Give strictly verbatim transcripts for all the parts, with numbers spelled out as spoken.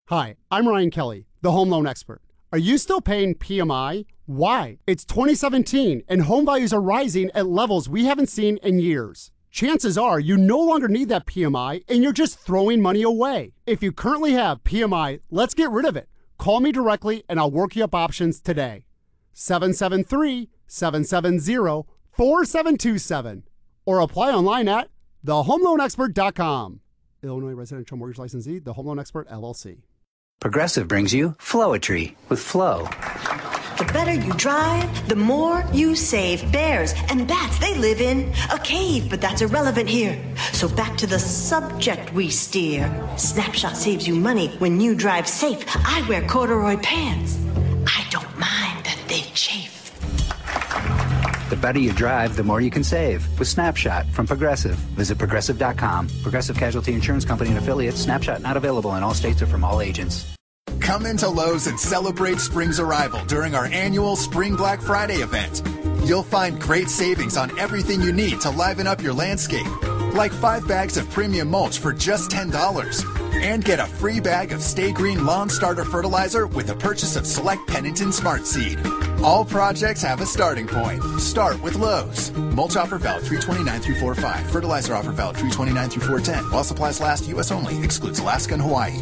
Hi, I'm Ryan Kelly, the home loan expert. Are you still paying P M I? Why? It's twenty seventeen and home values are rising at levels we haven't seen in years. Chances are you no longer need that P M I and you're just throwing money away. If you currently have P M I, let's get rid of it. Call me directly and I'll work you up options today. seven seven three, seven seven zero, four seven two seven or apply online at the home loan expert dot com. Illinois Residential Mortgage Licensee, the Home Loan Expert, L L C. Progressive brings you Flowetry with Flow. The better you drive, the more you save. Bears and bats, they live in a cave, but that's irrelevant here. So back to the subject we steer. Snapshot saves you money when you drive safe. I wear corduroy pants. I don't mind that they chafe. The better you drive, the more you can save with Snapshot from Progressive. Visit progressive dot com. Progressive Casualty Insurance Company and affiliates. Snapshot not available in all states or from all agents. Come into Lowe's and celebrate spring's arrival during our annual Spring Black Friday event. You'll find great savings on everything you need to liven up your landscape, like five bags of premium mulch for just ten dollars. And get a free bag of Stay Green Lawn Starter Fertilizer with the purchase of select Pennington Smart Seed. All projects have a starting point. Start with Lowe's. Mulch offer valid three twenty-nine through four five. Fertilizer offer valid three twenty-nine through four ten. While supplies last, U S only. Excludes Alaska and Hawaii.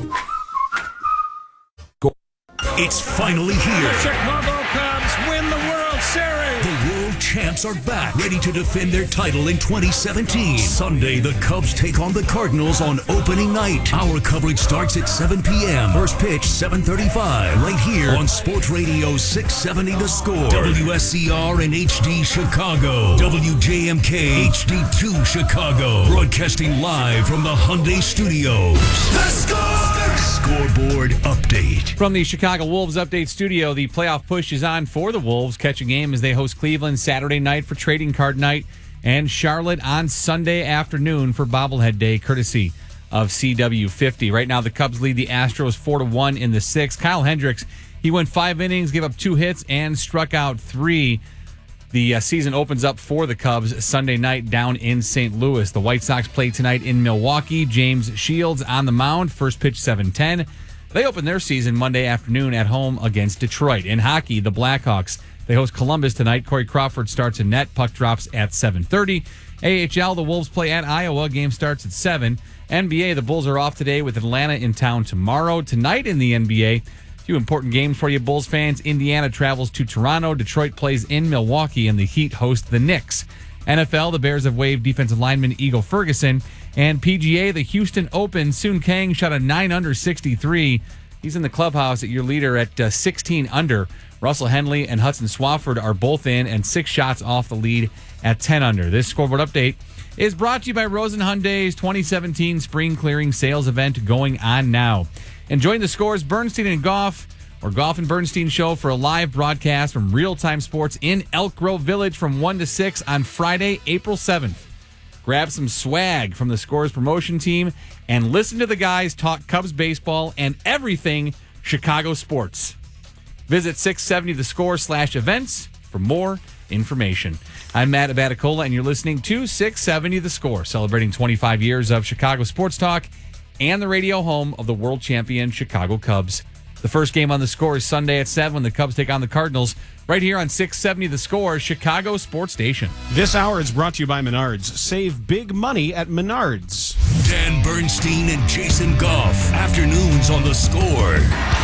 It's finally here. The Chicago Cubs win the World Series. The world champs are back, ready to defend their title in twenty seventeen. Sunday, the Cubs take on the Cardinals on opening night. Our coverage starts at seven p.m. First pitch, seven thirty-five, right here on Sports Radio six seventy The Score. W S C R and H D Chicago. W J M K H D two Chicago. Broadcasting live from the Hyundai Studios. The Score! Scoreboard update. From the Chicago Wolves Update Studio, the playoff push is on for the Wolves. Catch a game as they host Cleveland Saturday night for trading card night and Charlotte on Sunday afternoon for bobblehead day, courtesy of C W fifty. Right now, the Cubs lead the Astros four to one in the sixth. Kyle Hendricks, he went five innings, gave up two hits, and struck out three. The uh, season opens up for the Cubs Sunday night down in Saint Louis. The White Sox play tonight in Milwaukee. James Shields on the mound. First pitch seven ten. They open their season Monday afternoon at home against Detroit. In hockey, the Blackhawks, they host Columbus tonight. Corey Crawford starts in net. Puck drops at seven thirty. A H L, the Wolves play at Iowa. Game starts at seven. N B A, the Bulls are off today with Atlanta in town tomorrow. Tonight in the N B A, a few important games for you Bulls fans. Indiana travels to Toronto. Detroit plays in Milwaukee, and the Heat host the Knicks. N F L, the Bears have waived defensive lineman Eagle Ferguson. And P G A, the Houston Open, Soon Kang shot a nine under sixty-three. He's in the clubhouse at your leader at uh, sixteen under. Russell Henley and Hudson Swafford are both in and six shots off the lead at ten under. This scoreboard update is brought to you by Rosen Hyundai's twenty seventeen Spring Clearing Sales Event going on now. Enjoying the scores, Bernstein and Goff, or Goff and Bernstein Show for a live broadcast from Real Time Sports in Elk Grove Village from one to six on Friday, April seventh. Grab some swag from the Scores promotion team and listen to the guys talk Cubs baseball and everything Chicago sports. Visit six seventy the score slash events for more information. I'm Matt Abaticola, and you're listening to six seventy The Score, celebrating twenty-five years of Chicago sports talk and the radio home of the world champion Chicago Cubs. The first game on The Score is Sunday at seven when the Cubs take on the Cardinals, right here on six seventy The Score, Chicago Sports Station. This hour is brought to you by Menards. Save big money at Menards. Dan Bernstein and Jason Goff. Afternoons on The Score.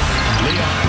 Leon.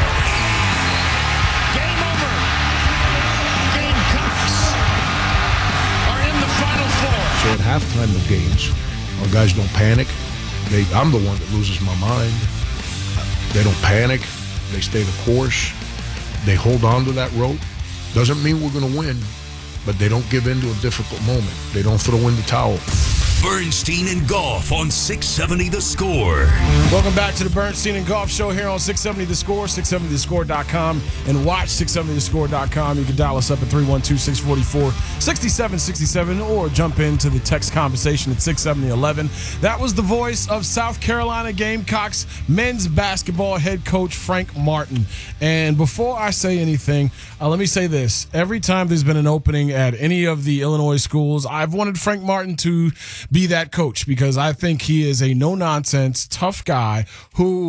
Game over. Gamecocks are in the Final Four. So at halftime of games, our guys don't panic. They, I'm the one that loses my mind. They don't panic. They stay the course. They hold on to that rope. Doesn't mean we're going to win, but they don't give in to a difficult moment. They don't throw in the towel. Bernstein and Goff on six seventy The Score. Welcome back to the Bernstein and Goff Show here on six seventy The Score, six seventy the score dot com, and watch six seventy the score dot com. You can dial us up at three one two, six four four, six seven six seven or jump into the text conversation at six seventy eleven. That was the voice of South Carolina Gamecocks men's basketball head coach Frank Martin. And before I say anything, uh, let me say this. Every time there's been an opening at any of the Illinois schools, I've wanted Frank Martin to be that coach because I think he is a no-nonsense, tough guy who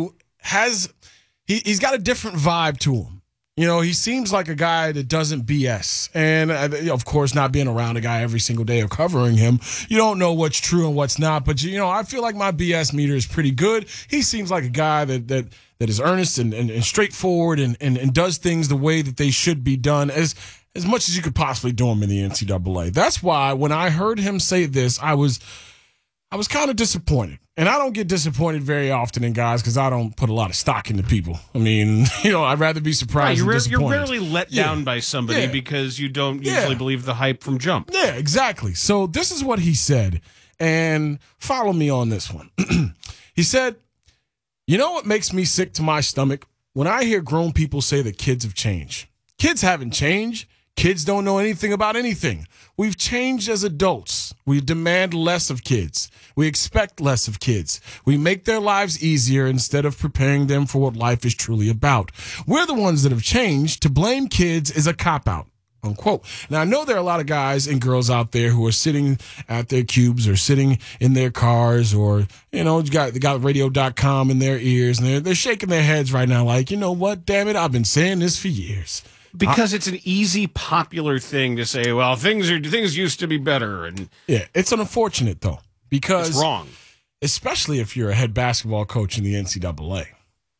has he, he's got a different vibe to him. You know, he seems like a guy that doesn't B S. And, uh, of course, not being around a guy every single day or covering him, you don't know what's true and what's not. But, you know, I feel like my B S meter is pretty good. He seems like a guy that that, that is earnest and, and, and straightforward and, and, and does things the way that they should be done as as much as you could possibly do them in the N C double A. That's why when I heard him say this, I was I was kind of disappointed. And I don't get disappointed very often in guys because I don't put a lot of stock into people. I mean, you know, I'd rather be surprised right, you're, than ra- disappointed. you're rarely let yeah. down by somebody yeah. because you don't yeah. usually believe the hype from jump. Yeah, exactly. So this is what he said. And follow me on this one. He said, you know what makes me sick to my stomach? When I hear grown people say that kids have changed. Kids haven't changed. Kids don't know anything about anything. We've changed as adults. We demand less of kids. We expect less of kids. We make their lives easier instead of preparing them for what life is truly about. We're the ones that have changed. To blame kids is a cop-out, unquote. Now, I know there are a lot of guys and girls out there who are sitting at their cubes or sitting in their cars or, you know, you got, they got radio dot com in their ears, and they're, they're shaking their heads right now like, you know what, damn it, I've been saying this for years. Because it's an easy, popular thing to say, well, things are things used to be better. And yeah, it's unfortunate, though, because it's wrong. Especially if you're a head basketball coach in the N C double A.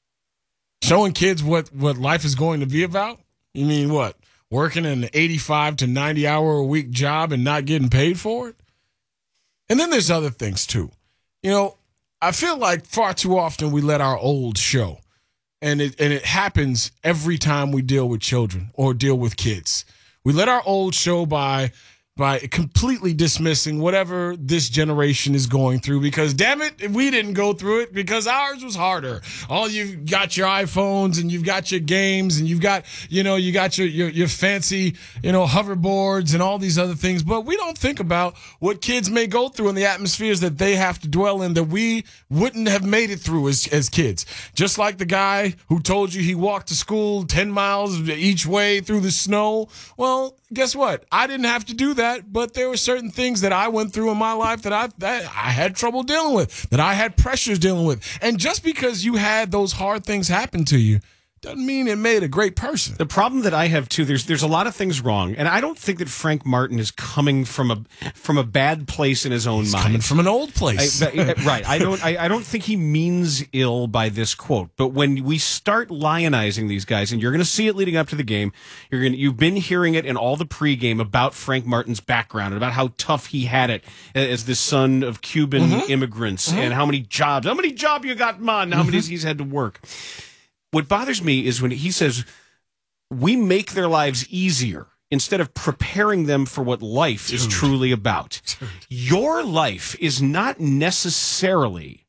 Showing kids what, what life is going to be about? You mean what? Working an eighty-five to ninety hour a week job and not getting paid for it? And then there's other things, too. You know, I feel like far too often we let our old show. And it and it happens every time we deal with children or deal with kids. We let our old show by by completely dismissing whatever this generation is going through because, damn it, we didn't go through it because ours was harder. All you've got your iPhones and you've got your games and you've got, you know, you got your, your, your fancy, you know, hoverboards and all these other things. But we don't think about what kids may go through in the atmospheres that they have to dwell in that we wouldn't have made it through as, as kids. Just like the guy who told you he walked to school ten miles each way through the snow. Well, guess what? I didn't have to do that, but there were certain things that I went through in my life that I that I had trouble dealing with, that I had pressures dealing with. And just because you had those hard things happen to you doesn't mean it made a great person. The problem that I have too, there's there's a lot of things wrong, and I don't think that Frank Martin is coming from a from a bad place in his own He's mind. Coming from an old place, I, right? I don't I, I don't think he means ill by this quote. But when we start lionizing these guys, and you're going to see it leading up to the game, you're going you've been hearing it in all the pregame about Frank Martin's background and about how tough he had it as the son of Cuban mm-hmm. immigrants, mm-hmm. and how many jobs, how many job you got, man, how mm-hmm. many he's had to work. What bothers me is when he says we make their lives easier instead of preparing them for what life Dude. is truly about. Dude. Your life is not necessarily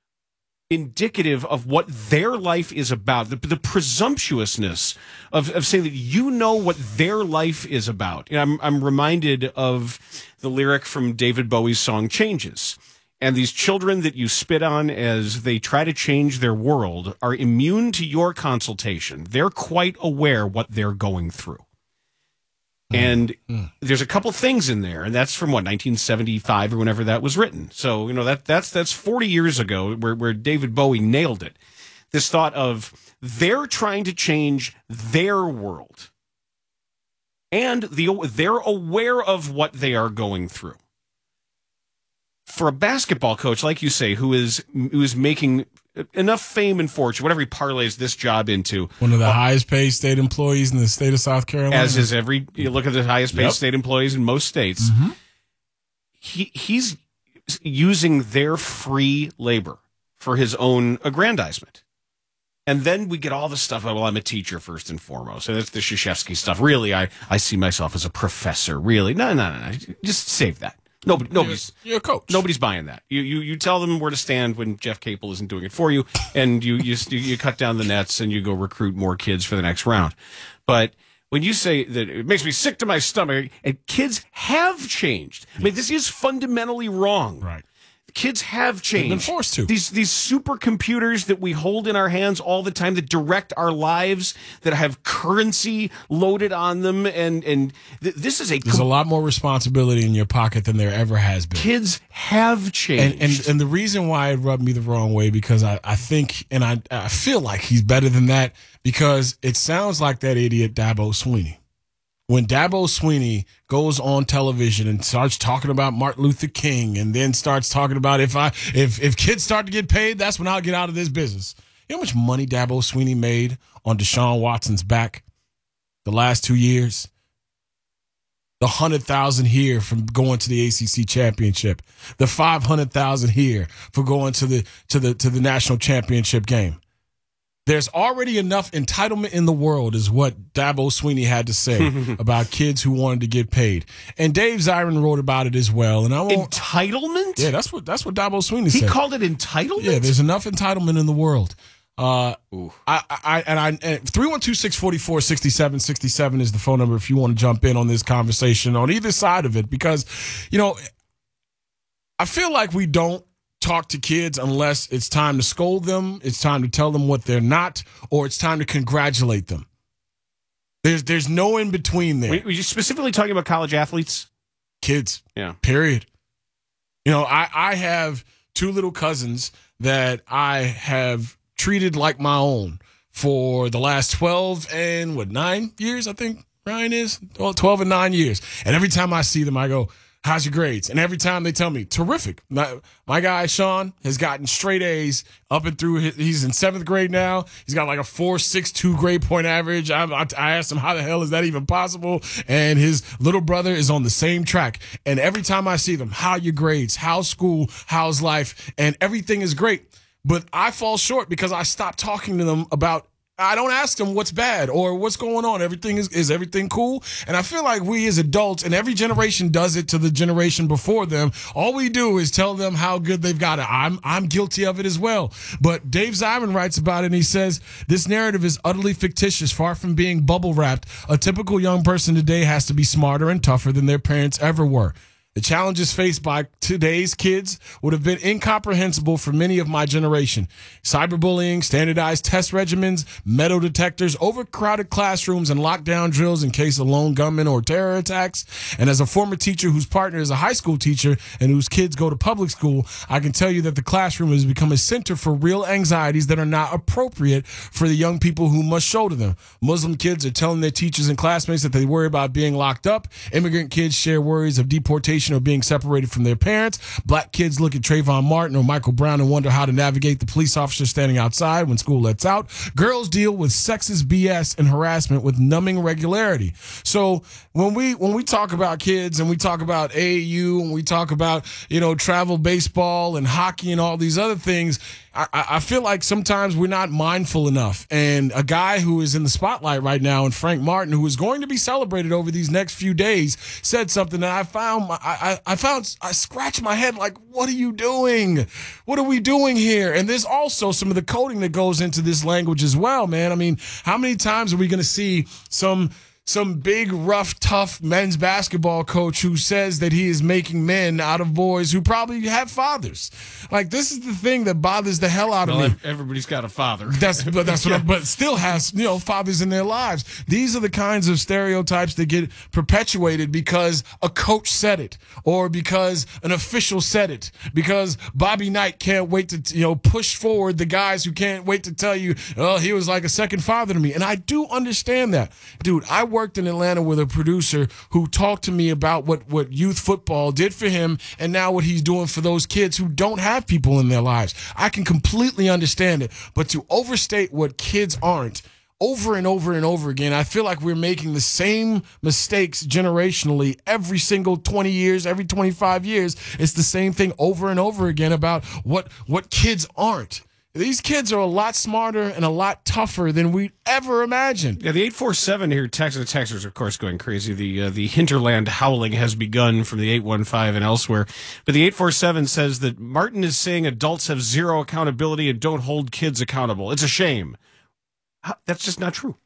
indicative of what their life is about. The, the presumptuousness of, of saying that you know what their life is about. You know, I'm, I'm reminded of the lyric from David Bowie's song Changes. And these children that you spit on as they try to change their world are immune to your consultation. They're quite aware what they're going through. Mm. And mm. there's a couple things in there, and that's from what, nineteen seventy-five or whenever that was written. So, you know, that that's that's forty years ago where, where David Bowie nailed it. This thought of they're trying to change their world. And the they're aware of what they are going through. For a basketball coach, like you say, who is who is making enough fame and fortune, whatever he parlays this job into. One of the uh, highest paid state employees in the state of South Carolina. As is every, you look at the highest paid yep. state employees in most states. Mm-hmm. He He's using their free labor for his own aggrandizement. And then we get all the stuff, well, I'm a teacher first and foremost. And that's the Krzyzewski stuff. Really, I, I see myself as a professor. Really. No, no, no, no. Just save that. Nobody, nobody's you're, you're a coach. Nobody's buying that. You, you you tell them where to stand when Jeff Capel isn't doing it for you, and you you you cut down the nets and you go recruit more kids for the next round. But when you say that it makes me sick to my stomach, and kids have changed. I mean, this is fundamentally wrong. Right. kids have changed. They've been forced to. These these supercomputers that we hold in our hands all the time that direct our lives, that have currency loaded on them, and and th- this is a there's a lot more responsibility in your pocket than there ever has been. Kids have changed, and and, and the reason why it rubbed me the wrong way, because I, I think and I I feel like he's better than that, because it sounds like that idiot Dabo Swinney. When Dabo Swinney goes on television and starts talking about Martin Luther King, and then starts talking about if I if if kids start to get paid, that's when I'll get out of this business. You know how much money Dabo Swinney made on Deshaun Watson's back the last two years? The hundred thousand here from going to the A C C championship, the five hundred thousand here for going to the to the to the national championship game. There's already enough entitlement in the world, is what Dabo Swinney had to say about kids who wanted to get paid. And Dave Zirin wrote about it as well. And I won't, entitlement? Yeah, that's what that's what Dabo Swinney he said. He called it entitlement? Yeah, there's enough entitlement in the world. Uh, I, I and I three one two, six four four, six seven six seven is the phone number if you want to jump in on this conversation on either side of it, because, you know, I feel like we don't talk to kids unless it's time to scold them, it's time to tell them what they're not, or it's time to congratulate them. There's there's no in between there. Were you specifically talking about college athletes? Kids. Yeah. Period. You know, I, I have two little cousins that I have treated like my own for the last twelve and what, nine years, I think Ryan is? Well, twelve and nine years. And every time I see them, I go, how's your grades? And every time they tell me, terrific. My, my guy, Sean, has gotten straight A's up and through. His, he's in seventh grade now. He's got like a four six two grade point average. I, I, I asked him, how the hell is that even possible? And his little brother is on the same track. And every time I see them, how are your grades? How's school? How's life? And everything is great. But I fall short because I stopped talking to them about, I don't ask them what's bad or what's going on. Everything is, is everything cool? And I feel like we as adults, and every generation does it to the generation before them, all we do is tell them how good they've got it. I'm I'm guilty of it as well. But Dave Zirin writes about it, and he says, this narrative is utterly fictitious, far from being bubble wrapped. A typical young person today has to be smarter and tougher than their parents ever were. The challenges faced by today's kids would have been incomprehensible for many of my generation. Cyberbullying, standardized test regimens, metal detectors, overcrowded classrooms, and lockdown drills in case of lone gunmen or terror attacks. And as a former teacher whose partner is a high school teacher and whose kids go to public school, I can tell you that the classroom has become a center for real anxieties that are not appropriate for the young people who must shoulder them. Muslim kids are telling their teachers and classmates that they worry about being locked up. Immigrant kids share worries of deportation or being separated from their parents. Black kids look at Trayvon Martin or Michael Brown and wonder how to navigate the police officer standing outside when school lets out. Girls deal with sexist B S and harassment with numbing regularity. So when we when we talk about kids and we talk about A A U and we talk about, you know, travel baseball and hockey and all these other things, I, I feel like sometimes we're not mindful enough. And a guy who is in the spotlight right now, and Frank Martin, who is going to be celebrated over these next few days, said something that I found, I, I, I found, I scratched my head like, what are you doing? What are we doing here? And there's also some of the coding that goes into this language as well, man. I mean, how many times are we going to see some Some big, rough, tough men's basketball coach who says that he is making men out of boys who probably have fathers? Like, this is the thing that bothers the hell out of well, me. Everybody's got a father. That's but that's what. I, but still has, you know, fathers in their lives. These are the kinds of stereotypes that get perpetuated because a coach said it, or because an official said it, because Bobby Knight can't wait to, you know, push forward the guys who can't wait to tell you, oh, he was like a second father to me. And I do understand that, dude. I worked in Atlanta with a producer who talked to me about what, what youth football did for him and now what he's doing for those kids who don't have people in their lives. I can completely understand it, but to overstate what kids aren't over and over and over again, I feel like we're making the same mistakes generationally every single twenty years, every twenty-five years. It's the same thing over and over again about what what kids aren't. These kids are a lot smarter and a lot tougher than we ever imagined. Yeah, the eight four seven here, text the texters, of course, going crazy. The uh, the hinterland howling has begun from the eight one five and elsewhere. But the eight four seven says that Martin is saying adults have zero accountability and don't hold kids accountable. It's a shame. How, that's just not true.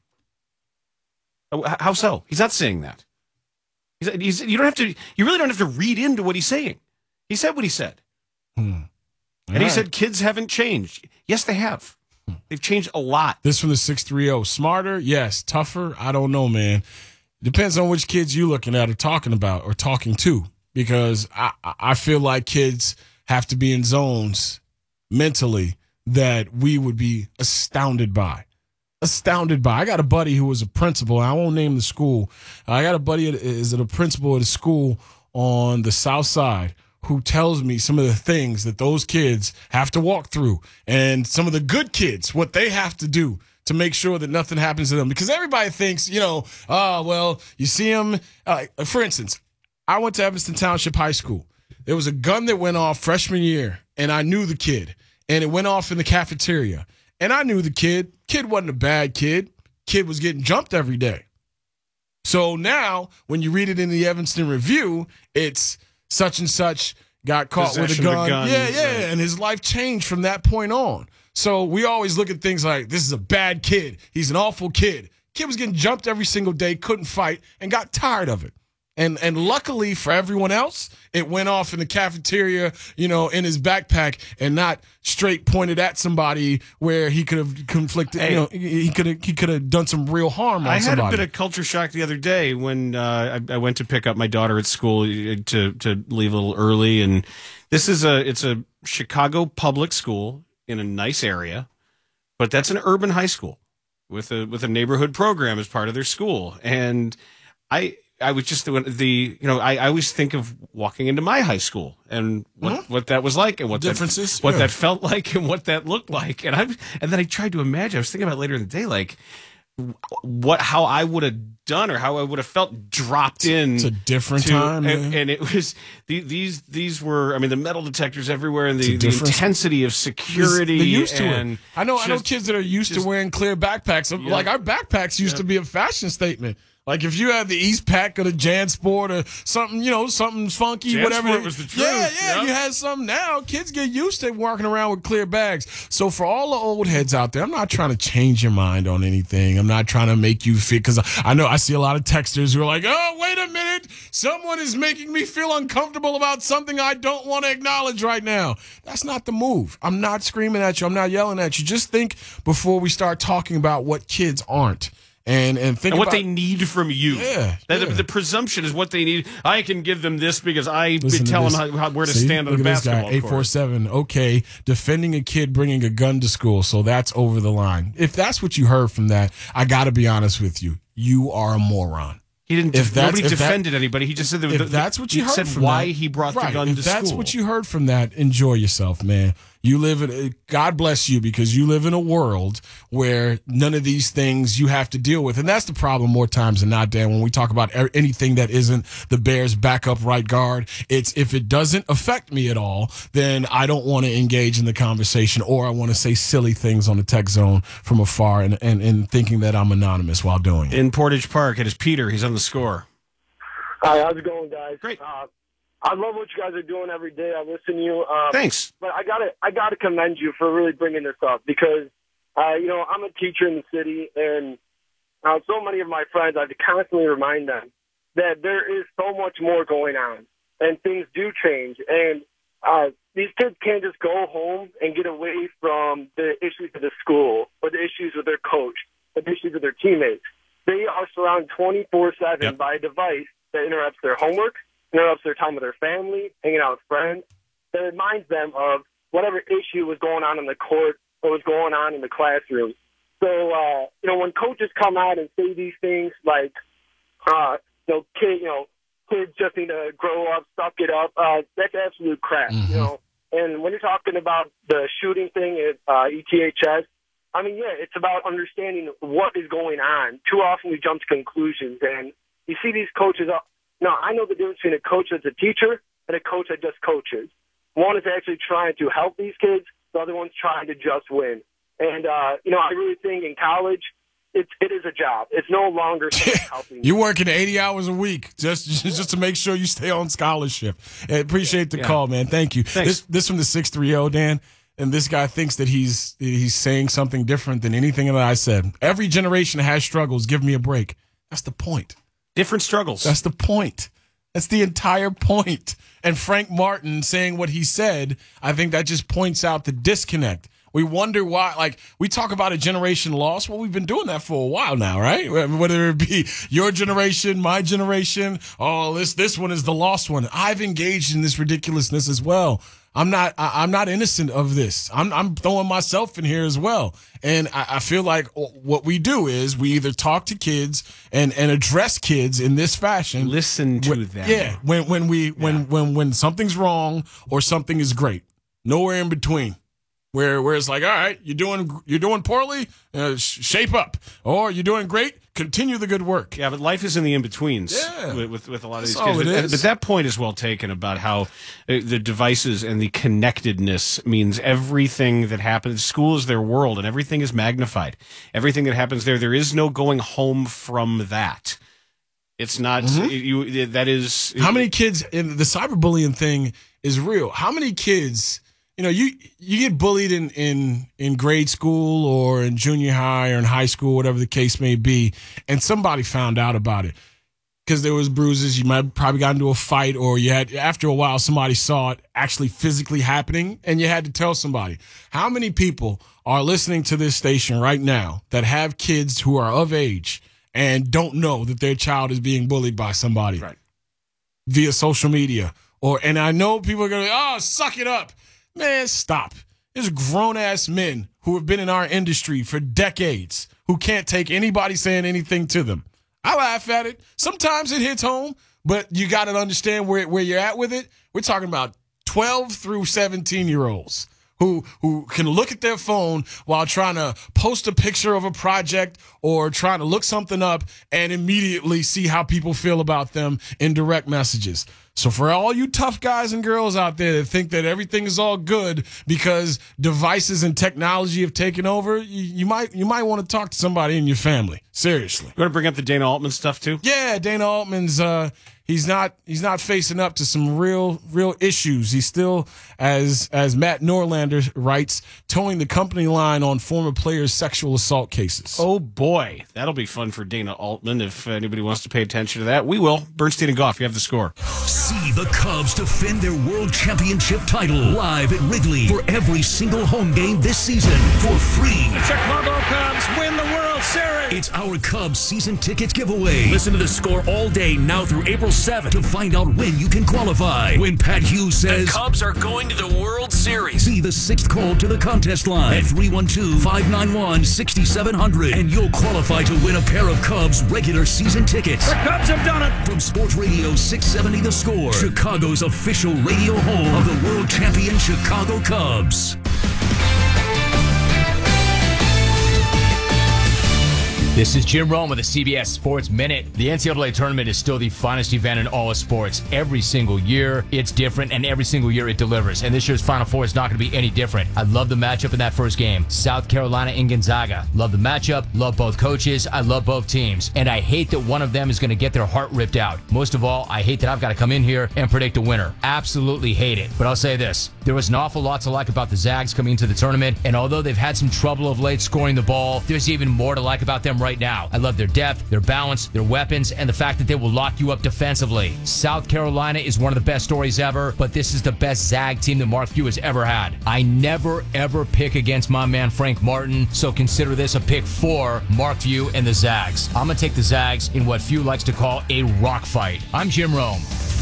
How so? He's not saying that. He's, he's, you don't have to. You really don't have to read into what he's saying. He said what he said. Hmm. And he said kids haven't changed. Yes, they have. They've changed a lot. This from the six three zero. Smarter? Yes. Tougher? I don't know, man. Depends on which kids you're looking at or talking about or talking to, because I, I feel like kids have to be in zones mentally that we would be astounded by. Astounded by. I got a buddy who was a principal. I won't name the school. I got a buddy that is a principal at a school on the south side who tells me some of the things that those kids have to walk through, and some of the good kids, what they have to do to make sure that nothing happens to them. Because everybody thinks, you know, oh, well, you see them. Uh, for instance, I went to Evanston Township High School. There was a gun that went off freshman year, and I knew the kid, and it went off in the cafeteria. And I knew the kid. Kid wasn't a bad kid. Kid was getting jumped every day. So now, when you read it in the Evanston Review, it's such and such got caught Possession with a gun. of a gun. Yeah, yeah, Right. and his life changed from that point on. So we always look at things like, this is a bad kid. He's an awful kid. Kid was getting jumped every single day, couldn't fight, and got tired of it. And and luckily for everyone else, it went off in the cafeteria, you know, in his backpack, and not straight pointed at somebody where he could have conflicted. Hey. You know, he could have he could have done some real harm on I had somebody. a bit of culture shock the other day when uh, I, I went to pick up my daughter at school to to leave a little early, and this is a it's a Chicago public school in a nice area, but that's an urban high school with a with a neighborhood program as part of their school, and I. I was just the, the you know, I, I always think of walking into my high school and what, Mm-hmm. what that was like and what Differences, that, what yeah. that felt like and what that looked like. And I and then I tried to imagine, I was thinking about it later in the day, like what, how I would have done or how I would have felt dropped in. It's a different to- time, and, man. and it was the, these, these were, I mean, the metal detectors everywhere and It's the, a the difference. intensity of security. They're used to and it. I know. I know just- kids that are used just- to wearing clear backpacks. Yeah. Like our backpacks used Yeah. to be a fashion statement. Like if you had the East Pack or the JanSport or something, you know, something funky, JanSport whatever. was the Yeah, truth. yeah. Yep. You had some. Now kids get used to walking around with clear bags. So for all the old heads out there, I'm not trying to change your mind on anything. I'm not trying to make you feel, because I know I see a lot of texters who are like, oh, wait a minute, someone is making me feel uncomfortable about something I don't want to acknowledge right now. That's not the move. I'm not screaming at you. I'm not yelling at you. Just think before we start talking about what kids aren't. And and think and what about, they need from you. Yeah, That- yeah. The, the presumption is what they need. I can give them this because I Listen to tell this. them how, how, where to See? stand on Look the at this guy, basketball eight court. four seven. Okay, defending a kid bringing a gun to school, so that's over the line. If that's what you heard from that, I got to be honest with you. You are a moron. He didn't. If that's- nobody if that- defended anybody. He just said that If the, that's what you he heard said from why that, he brought right, the gun if to that's school. what you heard from that, enjoy yourself, man. You live in, God bless you, because you live in a world where none of these things you have to deal with. And that's the problem more times than not, Dan, when we talk about er- anything that isn't the Bears' backup right guard. It's if it doesn't affect me at all, then I don't want to engage in the conversation, or I want to say silly things on the tech zone from afar and, and, and thinking that I'm anonymous while doing it. In Portage Park, it is Peter. He's on the score. Hi, how's it going, guys? Great. Uh, I love what you guys are doing every day. I listen to you. Um, Thanks. But I gotta, I gotta commend you for really bringing this up because, uh, you know, I'm a teacher in the city, and uh, so many of my friends, I have to constantly remind them that there is so much more going on, and things do change, and uh, these kids can't just go home and get away from the issues of the school or the issues with their coach, or the issues with their teammates. They are surrounded twenty-four seven Yep. by a device that interrupts their homework, interrupts their time with their family, hanging out with friends, that reminds them of whatever issue was going on in the court or was going on in the classroom. So, uh, you know, when coaches come out and say these things like, uh, you know, kid, you know, kids just need to grow up, suck it up, uh, that's absolute crap, Mhm. you know. And when you're talking about the shooting thing at uh, E T H S, I mean, yeah, it's about understanding what is going on. Too often we jump to conclusions, and you see these coaches. Uh, now, I know the difference between a coach that's a teacher and a coach that just coaches. One is actually trying to help these kids. The other one's trying to just win. And, uh, you know, I really think in college, it's, it is a job. It's no longer helping. You're working eighty hours a week just just to make sure you stay on scholarship. I appreciate the Yeah. call, man. Thank you. Thanks. This this from the six three zero, Dan. And this guy thinks that he's he's saying something different than anything that I said. Every generation has struggles. Give me a break. That's the point. Different struggles. That's the point. That's the entire point. And Frank Martin saying what he said, I think that just points out the disconnect. We wonder why, like, we talk about a generation lost. Well, we've been doing that for a while now, right? Whether it be your generation, my generation, oh, this this one is the lost one. I've engaged in this ridiculousness as well. I'm not I, I'm not innocent of this. I'm I'm throwing myself in here as well. And I, I feel like what we do is we either talk to kids and, and address kids in this fashion. Listen to when, them. Yeah. When when we Yeah. when when when something's wrong or something is great. Nowhere in between. Where where it's like, all right, you're doing you're doing poorly, uh, sh- shape up, or you're doing great, continue the good work. Yeah, but life is in the in-betweens Yeah. with, with, with a lot of That's these all kids. it But, is. but that point is well taken about how uh, the devices and the connectedness means everything that happens. School is their world, and everything is magnified. Everything that happens there, there is no going home from that. It's not, Mhm. you. that is... How many kids, and the cyberbullying thing is real. How many kids... You know, you you get bullied in, in, in grade school or in junior high or in high school, whatever the case may be, and somebody found out about it because there was bruises. You might have probably got into a fight, or you had after a while somebody saw it actually physically happening, and you had to tell somebody. How many people are listening to this station right now that have kids who are of age and don't know that their child is being bullied by somebody Right. via social media? Or and I know people are going to, oh, suck it up. Man, stop. There's grown-ass men who have been in our industry for decades who can't take anybody saying anything to them. I laugh at it. Sometimes it hits home, but you got to understand where, where you're at with it. We're talking about twelve through seventeen-year-olds who who can look at their phone while trying to post a picture of a project or trying to look something up and immediately see how people feel about them in direct messages. So for all you tough guys and girls out there that think that everything is all good because devices and technology have taken over, you, you might you might want to talk to somebody in your family. Seriously. You want to bring up the Dana Altman stuff too? Yeah, Dana Altman's uh he's not he's not facing up to some real real issues. He's still, as as Matt Norlander writes, towing the company line on former players' sexual assault cases. Oh boy, that'll be fun for Dana Altman if anybody wants to pay attention to that. We will. Bernstein and Goff, you have the score. See the Cubs defend their world championship title live at Wrigley for every single home game this season for free. The Chicago Cubs win the World Series. It's our Cubs season tickets giveaway. Listen to the score all day now through April seventh to find out when you can qualify. When Pat Hughes says the Cubs are going to the World Series, be the sixth call to the contest line at three one two, five nine one, six seven zero zero and you'll qualify to win a pair of Cubs regular season tickets. The Cubs have done it. From Sports Radio six seventy The Score, Chicago's official radio home of the world champion Chicago Cubs. This is Jim Rome with the C B S Sports Minute. The N C double A tournament is still the finest event in all of sports. Every single year, it's different, and every single year it delivers. And this year's Final Four is not going to be any different. I love the matchup in that first game. South Carolina and Gonzaga. Love the matchup. Love both coaches. I love both teams. And I hate that one of them is going to get their heart ripped out. Most of all, I hate that I've got to come in here and predict a winner. Absolutely hate it. But I'll say this. There was an awful lot to like about the Zags coming into the tournament. And although they've had some trouble of late scoring the ball, there's even more to like about them right now. I love their depth, their balance, their weapons, and the fact that they will lock you up defensively. South Carolina is one of the best stories ever, but this is the best Zag team that Mark Few has ever had. I never, ever pick against my man Frank Martin, so consider this a pick for Mark Few and the Zags. I'm going to take the Zags in what Few likes to call a rock fight. I'm Jim Rome.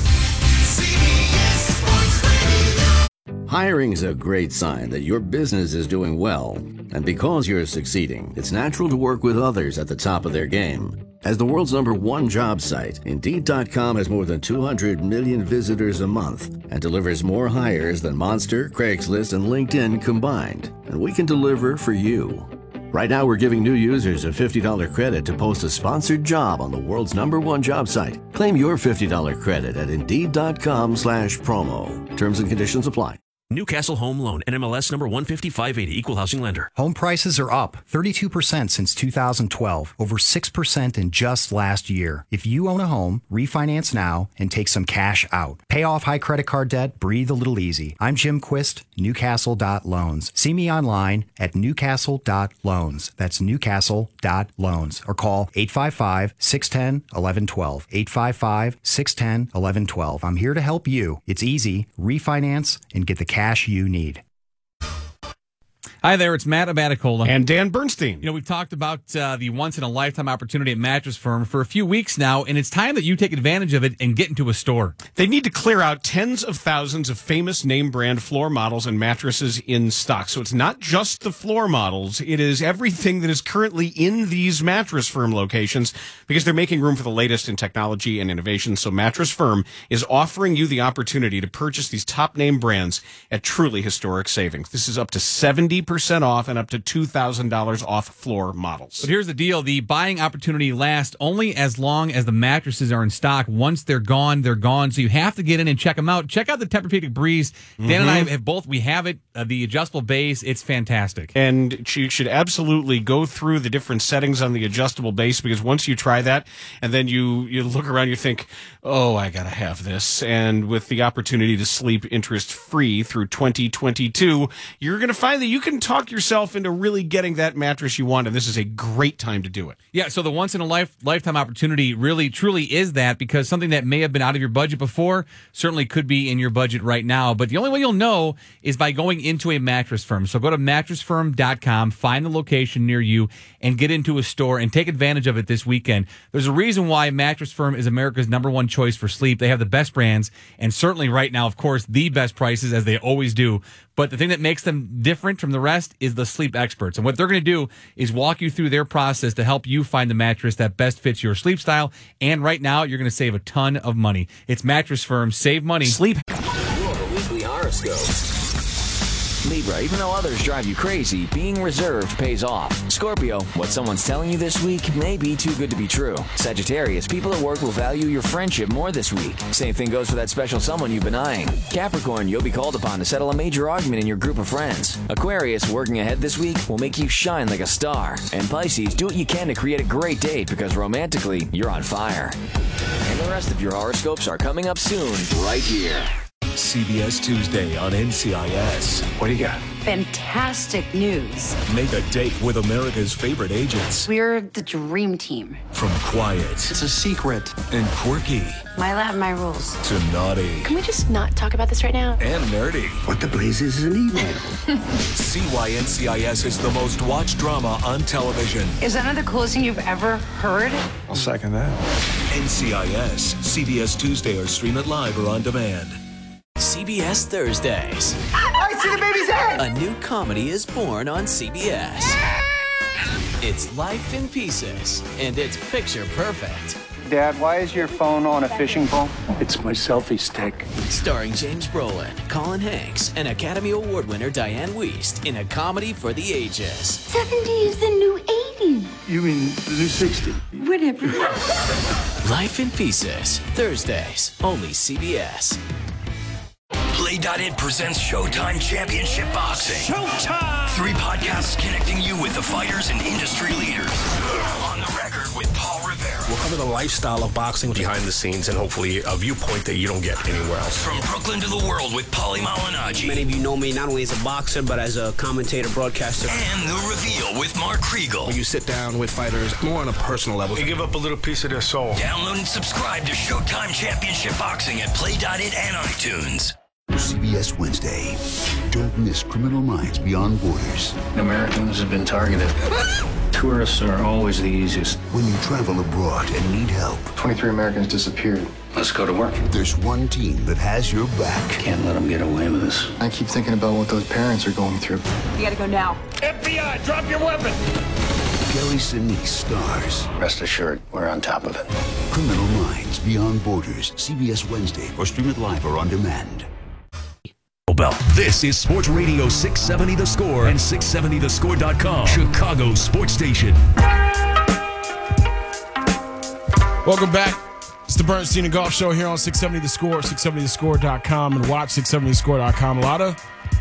Hiring is a great sign that your business is doing well. And because you're succeeding, it's natural to work with others at the top of their game. As the world's number one job site, Indeed dot com has more than two hundred million visitors a month and delivers more hires than Monster, Craigslist, and LinkedIn combined. And we can deliver for you. Right now, we're giving new users a fifty dollars credit to post a sponsored job on the world's number one job site. Claim your fifty dollars credit at Indeed dot com slash promo. Terms and conditions apply. Newcastle Home Loan, N M L S number one five five eighty, Equal Housing Lender. Home prices are up thirty-two percent since two thousand twelve, over six percent in just last year. If you own a home, refinance now and take some cash out. Pay off high credit card debt, breathe a little easy. I'm Jim Quist, Newcastle dot loans. See me online at Newcastle dot loans. That's Newcastle dot loans. Or call eight five five, six one zero, one one one two. eight five five, six one zero, one one one two. I'm here to help you. It's easy. Refinance and get the cash you need. Hi there, it's Matt Abaticola. And Dan Bernstein. You know, we've talked about uh, the once-in-a-lifetime opportunity at Mattress Firm for a few weeks now, and it's time that you take advantage of it and get into a store. They need to clear out tens of thousands of famous name-brand floor models and mattresses in stock. So it's not just the floor models. It is everything that is currently in these Mattress Firm locations, because they're making room for the latest in technology and innovation. So Mattress Firm is offering you the opportunity to purchase these top-name brands at truly historic savings. This is up to seventy percent off and up to two thousand dollars off floor models. But here's the deal. The buying opportunity lasts only as long as the mattresses are in stock. Once they're gone, they're gone. So you have to get in and check them out. Check out the Tempur-Pedic Breeze. Dan mm-hmm. and I have both. We have it. Uh, the adjustable base. It's fantastic. And you should absolutely go through the different settings on the adjustable base, because once you try that and then you, you look around, you think, oh, I got to have this. And with the opportunity to sleep interest-free through twenty twenty-two, you're going to find that you can talk yourself into really getting that mattress you want, and this is a great time to do it. Yeah, so the once-in-a-life lifetime opportunity really, truly is that, because something that may have been out of your budget before certainly could be in your budget right now. But the only way you'll know is by going into a Mattress Firm. So go to mattress firm dot com, find the location near you, and get into a store and take advantage of it this weekend. There's a reason why Mattress Firm is America's number one choice for sleep. They have the best brands, and certainly right now, of course, the best prices, as they always do. But the thing that makes them different from the rest is the sleep experts. And what they're going to do is walk you through their process to help you find the mattress that best fits your sleep style. And right now, you're going to save a ton of money. It's Mattress Firm. Save money. Sleep. Your weekly horoscope. Libra, even though others drive you crazy, being reserved pays off. Scorpio, what someone's telling you this week may be too good to be true. Sagittarius, people at work will value your friendship more this week. Same thing goes for that special someone you've been eyeing. Capricorn, you'll be called upon to settle a major argument in your group of friends. Aquarius, working ahead this week will make you shine like a star. And Pisces, do what you can to create a great date, because romantically, you're on fire. And the rest of your horoscopes are coming up soon, right here. C B S Tuesday on N C I S. What do you got? Fantastic news. Make a date with America's favorite agents. We're the dream team. From quiet. It's a secret. And quirky. My lab, my rules. To naughty. Can we just not talk about this right now? And nerdy. What the blazes is an email? See why N C I S is the most watched drama on television. Is that not the coolest thing you've ever heard? I'll second that. N C I S. C B S Tuesday, or stream it live or on demand. C B S Thursdays. I see the baby's head! A new comedy is born on C B S. It's Life in Pieces, and it's picture perfect. Dad, why is your phone on a fishing pole? It's my selfie stick. Starring James Brolin, Colin Hanks, and Academy Award winner Diane Wiest in a comedy for the ages. seventy is the new eighty. You mean the new sixty? Whatever. Life in Pieces, Thursdays, only C B S. Play dot it presents Showtime Championship Boxing. Showtime! Three podcasts connecting you with the fighters and industry leaders. On the Record with Paul Rivera. We'll cover the lifestyle of boxing behind the scenes and hopefully a viewpoint that you don't get anywhere else. From Brooklyn to the world with Paulie Malignaggi. Many of you know me not only as a boxer, but as a commentator, broadcaster. And The Reveal with Mark Kriegel. When you sit down with fighters more on a personal level, you give up a little piece of their soul. Download and subscribe to Showtime Championship Boxing at Play dot it and iTunes. C B S Wednesday. Don't miss Criminal Minds Beyond Borders. Americans have been targeted. Tourists are always the easiest. When you travel abroad and need help. twenty-three Americans disappeared. Let's go to work. There's one team that has your back. Can't let them get away with this. I keep thinking about what those parents are going through. We gotta go now. F B I, drop your weapon! Gary Sinise stars. Rest assured, we're on top of it. Criminal Minds Beyond Borders. C B S Wednesday, or stream it live or on demand. Bell. This is Sports Radio six seventy The Score and six seventy the score dot com, Chicago sports station. Welcome back. It's the Bernstein and Golf Show here on six seventy The Score, six seventy the score dot com, and watch six seventy the score dot com. A lot of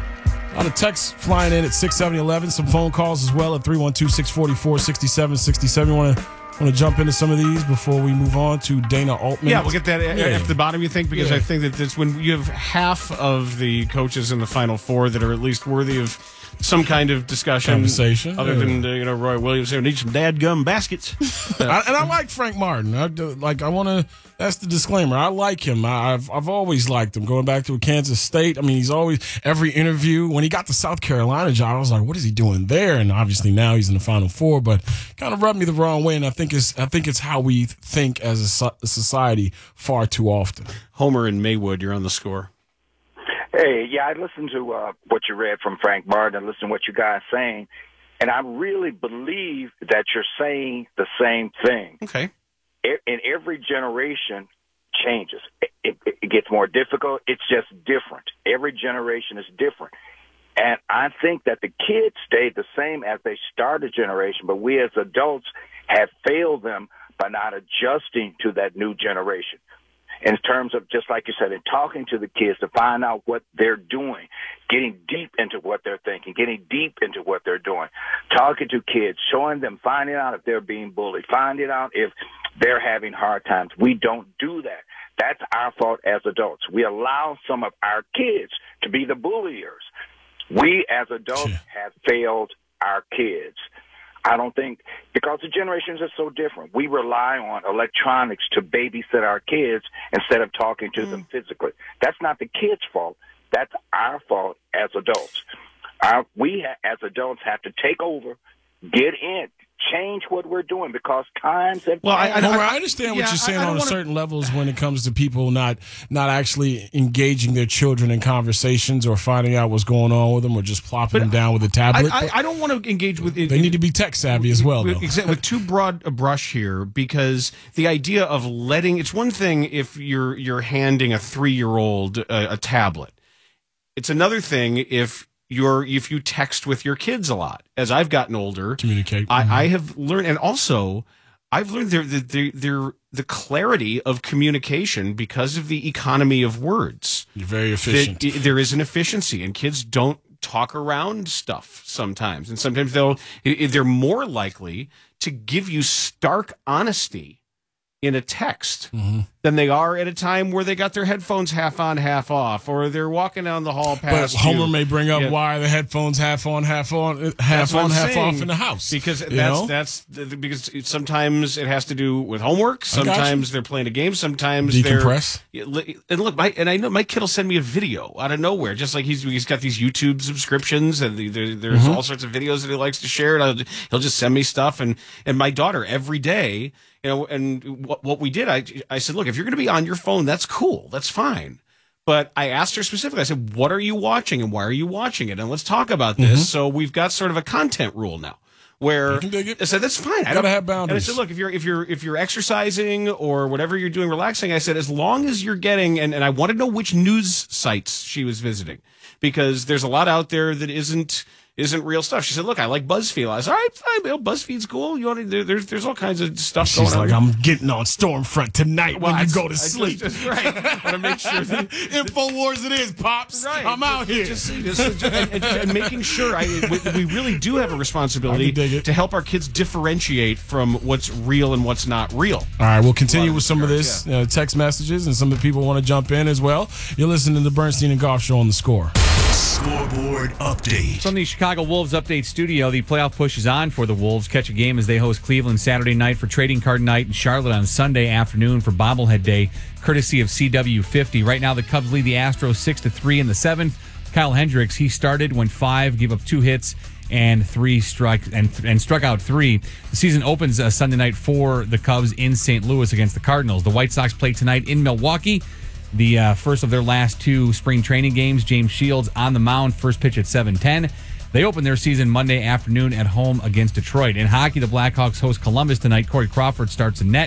A lot of texts flying in at six seventy eleven. Some phone calls as well at three one two, six four four, six seven six seven. You want to want to jump into some of these before we move on to Dana Altman? Yeah, we'll get that at, yeah. at the bottom, you think? Because yeah. I think that that's when you have half of the coaches in the Final Four that are at least worthy of some kind of discussion. Conversation. Other yeah. than, uh, you know, Roy Williams saying, need some dadgum baskets. I, and I like Frank Martin. I, do- like, I want to, that's the disclaimer. I like him. I, I've I've always liked him. Going back to Kansas State, I mean, he's always, every interview, when he got the South Carolina job, I was like, what is he doing there? And obviously now he's in the Final Four, but kind of rubbed me the wrong way. And I think it's, I think it's how we think as a, so- a society far too often. Homer and Maywood, you're on the score. Hey, yeah, I listened to uh, what you read from Frank Martin and listened to what you guys saying, and I really believe that you're saying the same thing. Okay. In in every generation changes. It, it, it gets more difficult. It's just different. Every generation is different. And I think that the kids stayed the same as they started generation, but we as adults have failed them by not adjusting to that new generation. In terms of, just like you said, in talking to the kids to find out what they're doing, getting deep into what they're thinking, getting deep into what they're doing, talking to kids, showing them, finding out if they're being bullied, finding out if they're having hard times. We don't do that. That's our fault as adults. We allow some of our kids to be the bulliers. We as adults have failed our kids. I don't think, because the generations are so different, we rely on electronics to babysit our kids instead of talking to mm. them physically. That's not the kids' fault. That's our fault as adults. Our, we ha- as adults have to take over, get in, change what we're doing, because times have well, changed. I, I, I understand yeah, what you're saying I, I on wanna... certain levels when it comes to people not not actually engaging their children in conversations or finding out what's going on with them or just plopping but them down with a tablet. I, I, I don't want to engage with it. They need to be tech savvy as well, though. With, with too broad a brush here, because the idea of letting, it's one thing if you're you're handing a three-year-old a, a tablet. It's another thing if Your, if you text with your kids a lot. As I've gotten older, communicate. I, Mm-hmm. I have learned, and also I've learned there the the the clarity of communication because of the economy of words. You're very efficient. That, there is an efficiency, and kids don't talk around stuff sometimes, and sometimes they'll they're more likely to give you stark honesty in a text mm-hmm. than they are at a time where they got their headphones half on, half off, or they're walking down the hall past But Homer you. may bring up yeah. why are the headphones half on, half on, half That's on, half saying, off in the house. Because you that's know? that's because sometimes it has to do with homework. Sometimes they're playing a game. Sometimes decompress. They're, and look, my and I know my kid will send me a video out of nowhere, just like he's he's got these YouTube subscriptions and the, there, there's Mm-hmm. all sorts of videos that he likes to share. And I'll, he'll just send me stuff, and and my daughter every day. You know, and what, what we did, I, I said, look, if you're going to be on your phone, that's cool. That's fine. But I asked her specifically, I said, what are you watching and why are you watching it? And let's talk about this. Mm-hmm. So we've got sort of a content rule now where I said, that's fine. I gotta have boundaries. And I said, look, if you're, if you're, if you're exercising or whatever you're doing, relaxing, I said, as long as you're getting, and, and I want to know which news sites she was visiting, because there's a lot out there that isn't, isn't real stuff. She said, look, I like BuzzFeed. I said, all right, fine, you know, BuzzFeed's cool. You want to, there, there's, there's all kinds of stuff She's going on. like, I'm getting on Stormfront tonight Well, when you I- go to I just- sleep. just- right. I want to make sure that InfoWars it is, Pops. Right. I'm out here. Just, just, and, and, and making sure I, we, we really do have a responsibility to help our kids differentiate from what's real and what's not real. All right, we'll continue of with some of regards, this uh, text messages, and some of the people want to jump in as well. You're listening to the Bernstein and Goff Show on the Score. Scoreboard update. From the Chicago Wolves Update Studio, the playoff push is on for the Wolves. Catch a game as they host Cleveland Saturday night for Trading Card Night and Charlotte on Sunday afternoon for Bobblehead Day, courtesy of C W fifty. Right now, the Cubs lead the Astros six to three in the seventh. Kyle Hendricks, he started, went five, gave up two hits, and three struck and and struck out three. The season opens uh, Sunday night for the Cubs in Saint Louis against the Cardinals. The White Sox play tonight in Milwaukee. The uh, first of their last two spring training games. James Shields on the mound, first pitch at seven ten. They open their season Monday afternoon at home against Detroit. In hockey, the Blackhawks host Columbus tonight. Corey Crawford starts in net.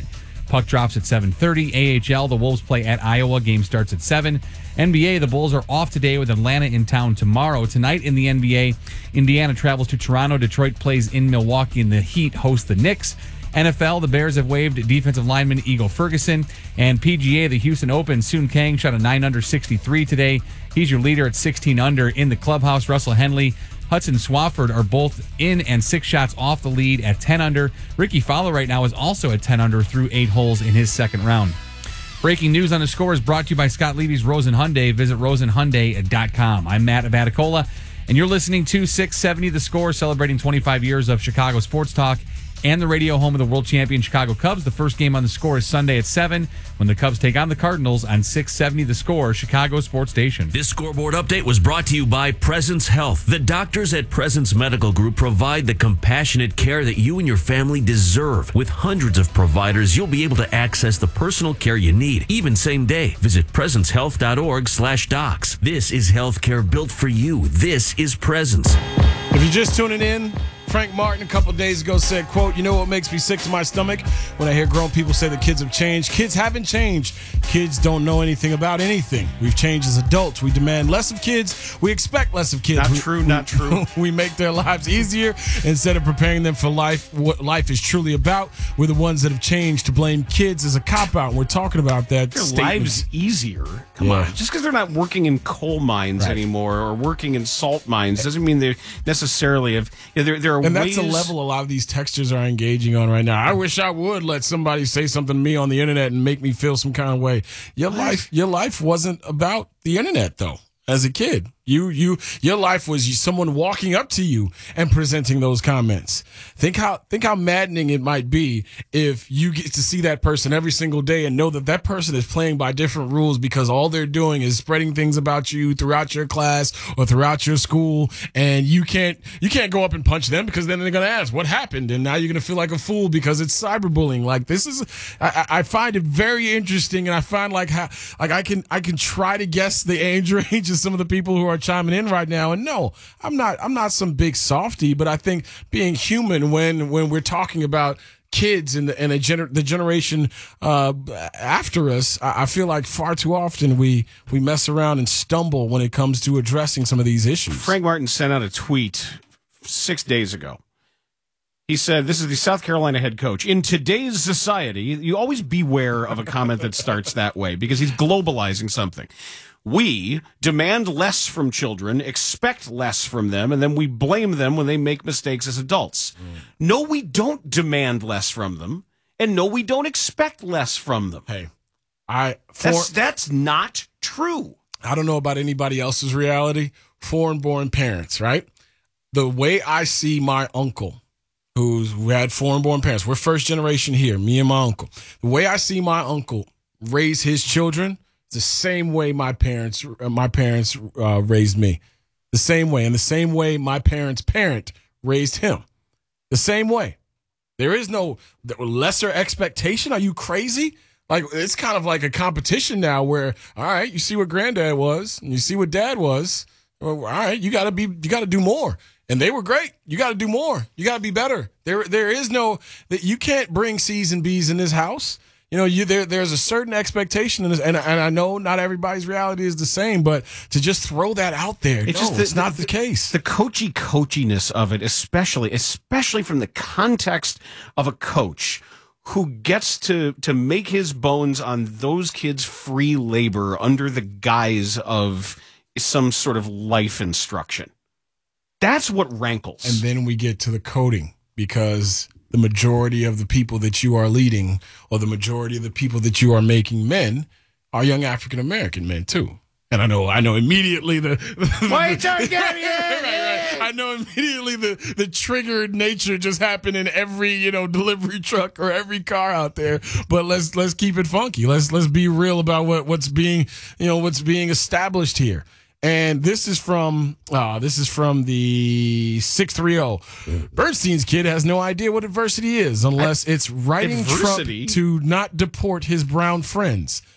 Puck drops at seven thirty. A H L, the Wolves play at Iowa. Game starts at seven. N B A, the Bulls are off today with Atlanta in town tomorrow. Tonight in the N B A, Indiana travels to Toronto. Detroit plays in Milwaukee, and the Heat host the Knicks. N F L, the Bears have waived defensive lineman Eagle Ferguson. And P G A, the Houston Open, Soon Kang shot a nine under sixty-three today. He's your leader at sixteen under. In the clubhouse, Russell Henley, Hudson Swafford are both in and six shots off the lead at ten under. Ricky Fowler right now is also at ten under through eight holes in his second round. Breaking news on the score is brought to you by Scott Levy's Rosen Hyundai. Visit rosen hyundai dot com. I'm Matt Abaticola, and you're listening to six seventy The Score, celebrating twenty-five years of Chicago sports talk and the radio home of the world champion Chicago Cubs. The first game on the Score is Sunday at seven when the Cubs take on the Cardinals on six seventy The Score, Chicago sports station. This scoreboard update was brought to you by Presence Health. The doctors at Presence Medical Group provide the compassionate care that you and your family deserve. With hundreds of providers, you'll be able to access the personal care you need, even same day. Visit presence health dot org slash docs. This is healthcare built for you. This is Presence. If you're just tuning in, Frank Martin a couple days ago said, quote, "You know what makes me sick to my stomach? When I hear grown people say that kids have changed. Kids haven't changed. Kids don't know anything about anything. We've changed as adults. We demand less of kids. We expect less of kids. Not we, true, not true. We make their lives easier instead of preparing them for life. What life is truly about. We're the ones that have changed. To blame kids is a cop-out. We're talking about that. Their statement. lives easier. Come Yeah. on. Just because they're not working in coal mines Right. anymore or working in salt mines doesn't mean they necessarily have. You know, there, there are And ways. that's a level a lot of these texters are engaging on right now. I wish I would let somebody say something to me on the internet and make me feel some kind of way. Your life, your life wasn't about the internet though. As a kid, you, you, your life was you, someone walking up to you and presenting those comments. Think how, think how maddening it might be if you get to see that person every single day and know that that person is playing by different rules because all they're doing is spreading things about you throughout your class or throughout your school. And you can't, you can't go up and punch them because then they're going to ask what happened. And now you're going to feel like a fool because it's cyberbullying. Like this is, I, I find it very interesting. And I find like how, like I can, I can try to guess the age range of some of the people who are chiming in right now. And no, I'm not, I'm not some big softy, but I think being human when, when we're talking about kids and the, and a gener- the generation uh, after us, I, I feel like far too often we, we mess around and stumble when it comes to addressing some of these issues. Frank Martin sent out a tweet six days ago. He said, this is the South Carolina head coach. In today's society, you always beware of a comment that starts that way because he's globalizing something. We demand less from children, expect less from them, and then we blame them when they make mistakes as adults. Mm. No, we don't demand less from them, and no, we don't expect less from them. Hey, I for, that's, that's not true. I don't know about anybody else's reality. Foreign-born parents, right? The way I see my uncle, who's who had foreign-born parents, we're first generation here, me and my uncle. The way I see my uncle raise his children, the same way my parents uh, my parents uh, raised me. The same way. And the same way my parents' parent raised him. The same way. There is no lesser expectation. Are you crazy? Like, it's kind of like a competition now where, all right, you see what granddad was and you see what dad was. Well, all right, you gotta be you gotta do more. And they were great. You gotta do more. You gotta be better. There there is no that you can't bring C's and B's in this house. You know, you there. There's a certain expectation, in this, and and I know not everybody's reality is the same, but to just throw that out there, it's no, just the, it's not the, the case. The coachy coachiness of it, especially, especially from the context of a coach who gets to to make his bones on those kids' free labor under the guise of some sort of life instruction. That's what rankles. And then we get to the coding because the majority of the people that you are leading or the majority of the people that you are making men are young African-American men too. And I know, I know immediately the, the White target! I know immediately the, the triggered nature just happened in every, you know, delivery truck or every car out there. But let's, let's keep it funky. Let's, let's be real about what, what's being, you know, what's being established here. And this is from uh, this is from the six thirty. Bernstein's kid has no idea what adversity is unless it's writing adversity? Trump to not deport his brown friends.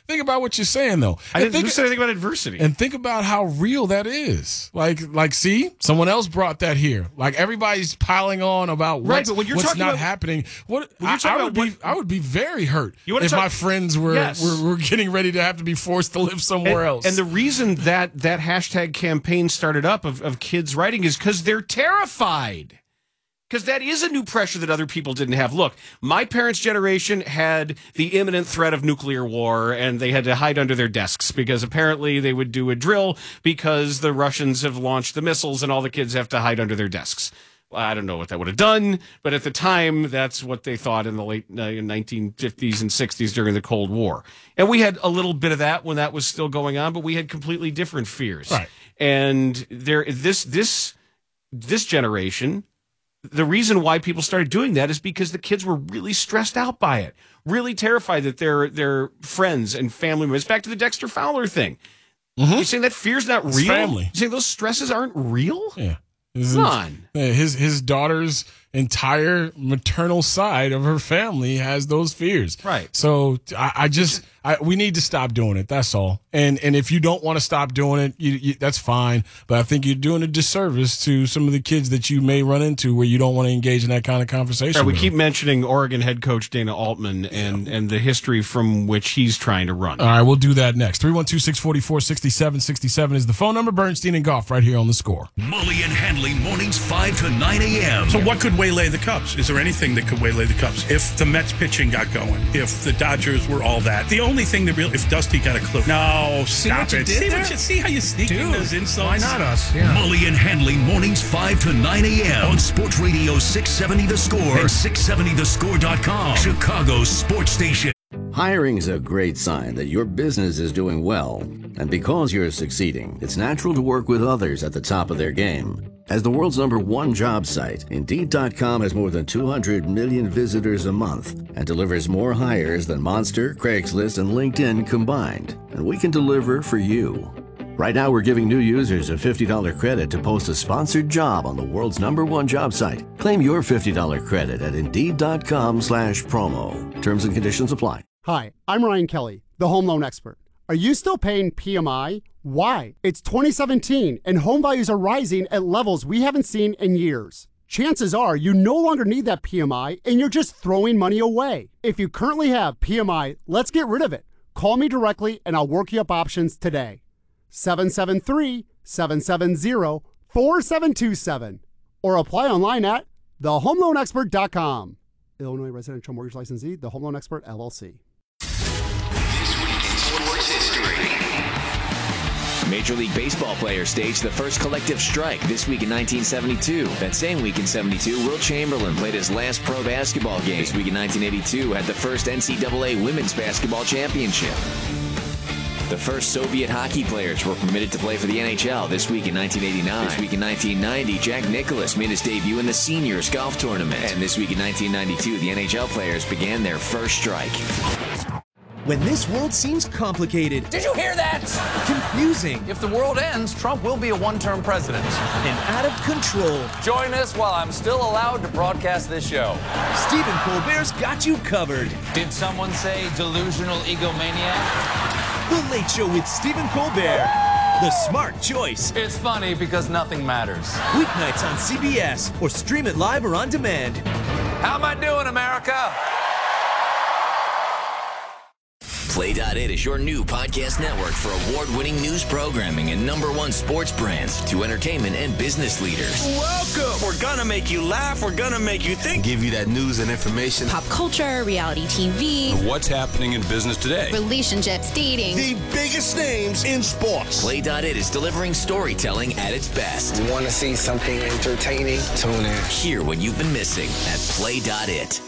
Think about what you're saying, though. I didn't think, say anything about adversity. And think about how real that is. Like, like, see, someone else brought that here. Like, everybody's piling on about Right, what's, but when you're what's talking not about- happening. What When you're I, talking I would about be, what- I would be very hurt You wanna if talk- my friends were, Yes. were were getting ready to have to be forced to live somewhere and, else. And the reason that that hashtag campaign started up of, of kids writing is because they're terrified. Because that is a new pressure that other people didn't have. Look, my parents' generation had the imminent threat of nuclear war, and they had to hide under their desks because apparently they would do a drill because the Russians have launched the missiles, and all the kids have to hide under their desks. Well, I don't know what that would have done, but at the time, that's what they thought in the late uh, nineteen fifties and sixties during the Cold War. And we had a little bit of that when that was still going on, but we had completely different fears. Right. And there, this, this, this generation. The reason why people started doing that is because the kids were really stressed out by it, really terrified that their their friends and family members. Back to the Dexter Fowler thing. Mm-hmm. You're saying that fear's not It's real? family. You're saying those stresses aren't real? Yeah. His, Come on. His his daughter's entire maternal side of her family has those fears. Right. So I, I just I, we need to stop doing it. That's all. And and if you don't want to stop doing it, you, you, that's fine. But I think you're doing a disservice to some of the kids that you may run into where you don't want to engage in that kind of conversation. Right, we with keep them. mentioning Oregon head coach Dana Altman and, and the history from which he's trying to run. All right, we'll do that next. three one two, six four four, six seven six seven is the phone number. Bernstein and Goff right here on The Score. Mully and Hanley mornings five to nine a.m. So what could waylay the Cubs? Is there anything that could waylay the Cubs? If the Mets pitching got going, if the Dodgers were all that. The only thing that really, if Dusty got a clue. No, See stop what you it. did See, there? what you, see how you sneak in Dude, those insults? why not us? Yeah. Mully and Hanley mornings five to nine a.m. on Sports Radio six seventy The Score and six seventy the score dot com, Chicago's sports station. Hiring's a great sign that your business is doing well. And because you're succeeding, it's natural to work with others at the top of their game. As the world's number one job site, Indeed dot com has more than two hundred million visitors a month and delivers more hires than Monster, Craigslist, and LinkedIn combined. And we can deliver for you. Right now, we're giving new users a fifty dollars credit to post a sponsored job on the world's number one job site. Claim your fifty dollars credit at Indeed dot com slash promo. Terms and conditions apply. Hi, I'm Ryan Kelly, the home loan expert. Are you still paying P M I? Why? It's twenty seventeen and home values are rising at levels we haven't seen in years. Chances are you no longer need that P M I and you're just throwing money away. If you currently have P M I, let's get rid of it. Call me directly and I'll work you up options today. seven seven three, seven seven zero, four seven two seven or apply online at the home loan expert dot com. Illinois Residential Mortgage Licensee, The Home Loan Expert, L L C. Major League Baseball players staged the first collective strike this week in nineteen seventy-two. That same week in seventy-two, Wilt Chamberlain played his last pro basketball game. This week in nineteen eighty-two, had the first N C double A Women's Basketball Championship. The first Soviet hockey players were permitted to play for the N H L this week in nineteen eighty-nine. This week in nineteen ninety, Jack Nicklaus made his debut in the Seniors Golf Tournament. And this week in nineteen ninety-two, the N H L players began their first strike. When this world seems complicated, Did you hear that? confusing, If the world ends, Trump will be a one-term president. and out of control, Join us while I'm still allowed to broadcast this show. Stephen Colbert's got you covered. Did someone say delusional egomaniac? The Late Show with Stephen Colbert. The smart choice. It's funny because nothing matters. Weeknights on C B S or stream it live or on demand. How am I doing, America? Play dot it is your new podcast network for award-winning news programming and number one sports brands to entertainment and business leaders. Welcome. We're gonna make you laugh. We're gonna make you think. Give you that news and information. Pop culture, reality T V, What's happening in business today? relationships, dating. The biggest names in sports. Play dot it is delivering storytelling at its best. Want to see something entertaining? Tune in. Hear what you've been missing at Play dot it.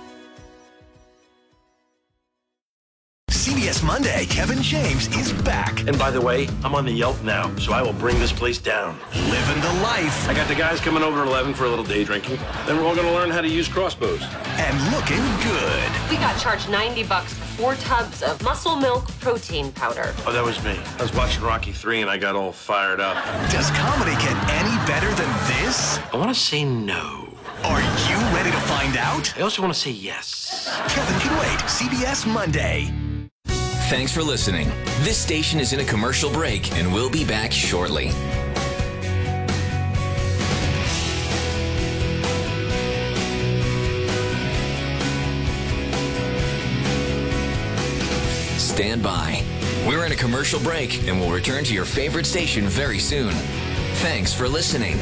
C B S Monday, Kevin James is back. And by the way, I'm on the Yelp now, so I will bring this place down. Living the life. I got the guys coming over at eleven for a little day drinking. Then we're all going to learn how to use crossbows. And looking good. We got charged ninety bucks for four tubs of muscle milk protein powder. Oh, that was me. I was watching Rocky three and I got all fired up. Does comedy get any better than this? I want to say no. Are you ready to find out? I also want to say yes. Kevin can wait. C B S Monday. Thanks for listening. This station is in a commercial break, and we'll be back shortly. Stand by. We're in a commercial break, and we'll return to your favorite station very soon. Thanks for listening.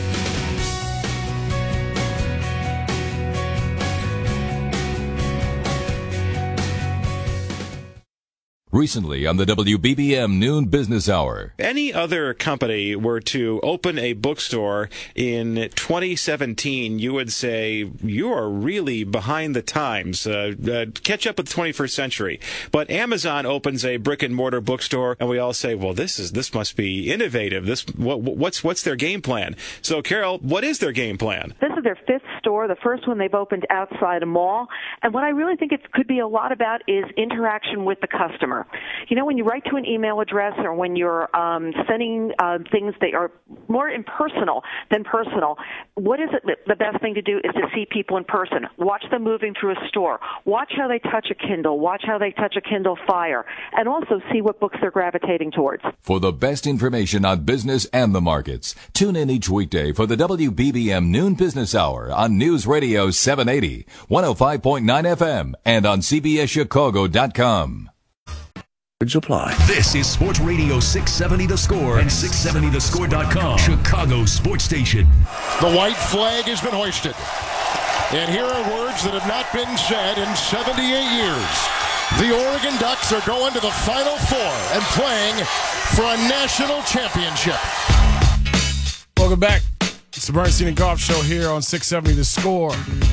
Recently on the W B B M Noon Business Hour. Any other company were to open a bookstore in twenty seventeen, you would say you are really behind the times. Uh, uh, catch up with the twenty-first century. But Amazon opens a brick and mortar bookstore, and we all say, "Well, this is this must be innovative. This what, what's what's their game plan?" So, Carol, what is their game plan? This is their fifth store, the first one they've opened outside a mall. And what I really think it could be a lot about is interaction with the customer. You know, when you write to an email address or when you're um, sending uh, things that are more impersonal than personal, what is it that the best thing to do is to see people in person. Watch them moving through a store. Watch how they touch a Kindle. Watch how they touch a Kindle Fire. And also see what books they're gravitating towards. For the best information on business and the markets, tune in each weekday for the W B B M Noon Business Hour on News Radio seven eighty, one oh five point nine F M, and on C B S Chicago dot com. Apply. This is Sports Radio six seventy The Score and six seventy the score dot com, Chicago sports station. The white flag has been hoisted. And here are words that have not been said in seventy-eight years. The Oregon Ducks are going to the Final Four and playing for a national championship. Welcome back. It's the Bernstein and Golf Show here on six seventy The Score.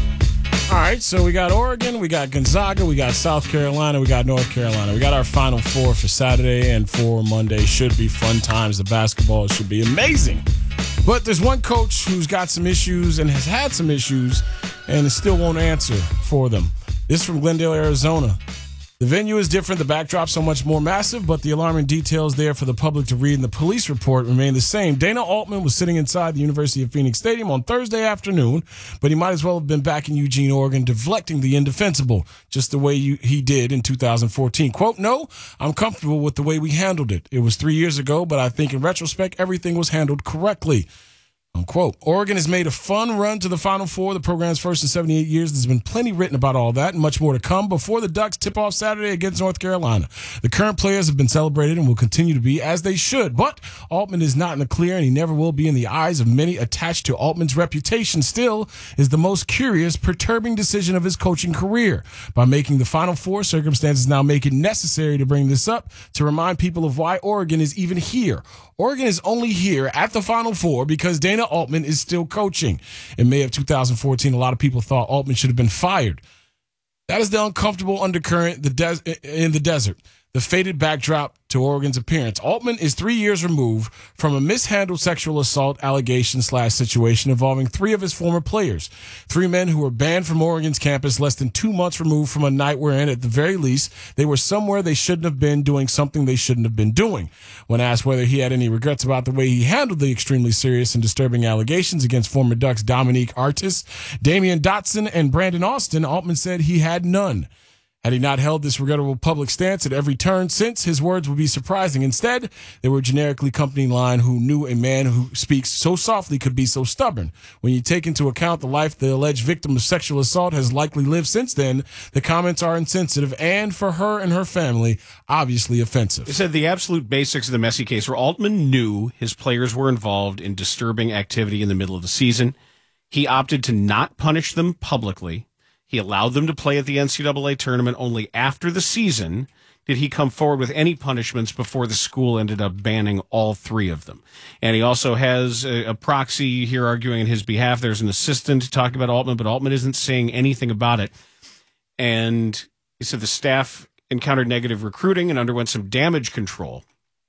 All right, so we got Oregon, we got Gonzaga, we got South Carolina, we got North Carolina. We got our Final Four for Saturday and for Monday. Should be fun times. The basketball should be amazing. But there's one coach who's got some issues and has had some issues and still won't answer for them. This is from Glendale, Arizona. The venue is different, the backdrop so much more massive, but the alarming details there for the public to read in the police report remain the same. Dana Altman was sitting inside the University of Phoenix Stadium on Thursday afternoon, but he might as well have been back in Eugene, Oregon, deflecting the indefensible, just the way you, he did in two thousand fourteen. Quote, "No, I'm comfortable with the way we handled it. It was three years ago, but I think in retrospect, everything was handled correctly." Unquote. Oregon has made a fun run to the Final Four, the program's first in seventy-eight years. There's been plenty written about all that and much more to come before the Ducks tip off Saturday against North Carolina. The current players have been celebrated and will continue to be, as they should. But Altman is not in the clear, and he never will be in the eyes of many attached to Altman's reputation. Still is the most curious, perturbing decision of his coaching career. By making the Final Four, circumstances now make it necessary to bring this up to remind people of why Oregon is even here. Oregon is only here at the Final Four because Dana Altman is still coaching. In May of two thousand fourteen, a lot of people thought Altman should have been fired. That is the uncomfortable undercurrent the des- in the desert, the faded backdrop to Oregon's appearance. Altman is three years removed from a mishandled sexual assault allegation slash situation involving three of his former players. Three men who were banned from Oregon's campus less than two months removed from a night wherein, at the very least, they were somewhere they shouldn't have been doing something they shouldn't have been doing. When asked whether he had any regrets about the way he handled the extremely serious and disturbing allegations against former Ducks Dominique Artis, Damian Dotson, and Brandon Austin, Altman said he had none. Had he not held this regrettable public stance at every turn since, his words would be surprising. Instead, they were a generically company line who knew a man who speaks so softly could be so stubborn. When you take into account the life the alleged victim of sexual assault has likely lived since then, the comments are insensitive and, for her and her family, obviously offensive. It said the absolute basics of the messy case where Altman knew his players were involved in disturbing activity in the middle of the season. He opted to not punish them publicly. He allowed them to play at the N C double A tournament. Only after the season did he come forward with any punishments before the school ended up banning all three of them. And he also has a, a proxy here arguing in his behalf. There's an assistant talking about Altman, but Altman isn't saying anything about it. And he said the staff encountered negative recruiting and underwent some damage control.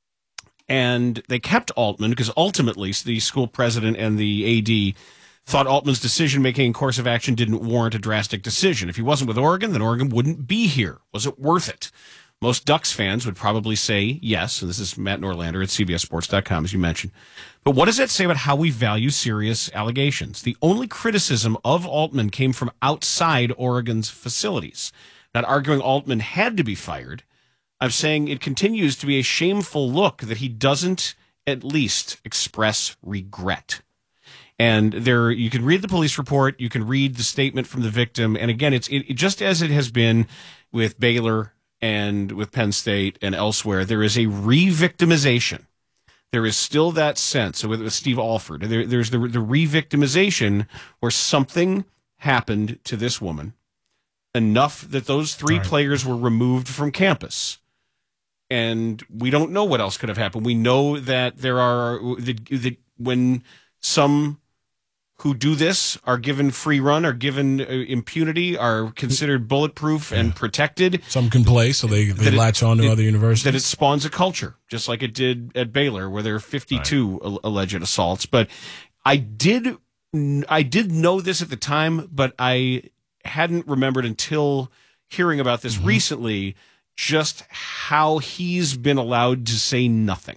And they kept Altman because ultimately the school president and the A D thought Altman's decision-making and course of action didn't warrant a drastic decision. If he wasn't with Oregon, then Oregon wouldn't be here. Was it worth it? Most Ducks fans would probably say yes, and this is Matt Norlander at C B S Sports dot com, as you mentioned. But what does that say about how we value serious allegations? The only criticism of Altman came from outside Oregon's facilities. Not arguing Altman had to be fired. I'm saying it continues to be a shameful look that he doesn't at least express regret. And there, you can read the police report, you can read the statement from the victim, and again, it's it, just as it has been with Baylor and with Penn State and elsewhere. There is a re-victimization. There is still that sense. So with, with Steve Alford, there, there's the the re-victimization where something happened to this woman enough that those three right. players were removed from campus. And we don't know what else could have happened. We know that there are that, that when some who do this are given free run, are given uh, impunity, are considered bulletproof yeah. and protected. Some can play, so they, they latch it, on to it, other universities. That it spawns a culture, just like it did at Baylor, where there are fifty-two right. alleged assaults. But I did, I did know this at the time, but I hadn't remembered until hearing about this mm-hmm. recently, just how he's been allowed to say nothing.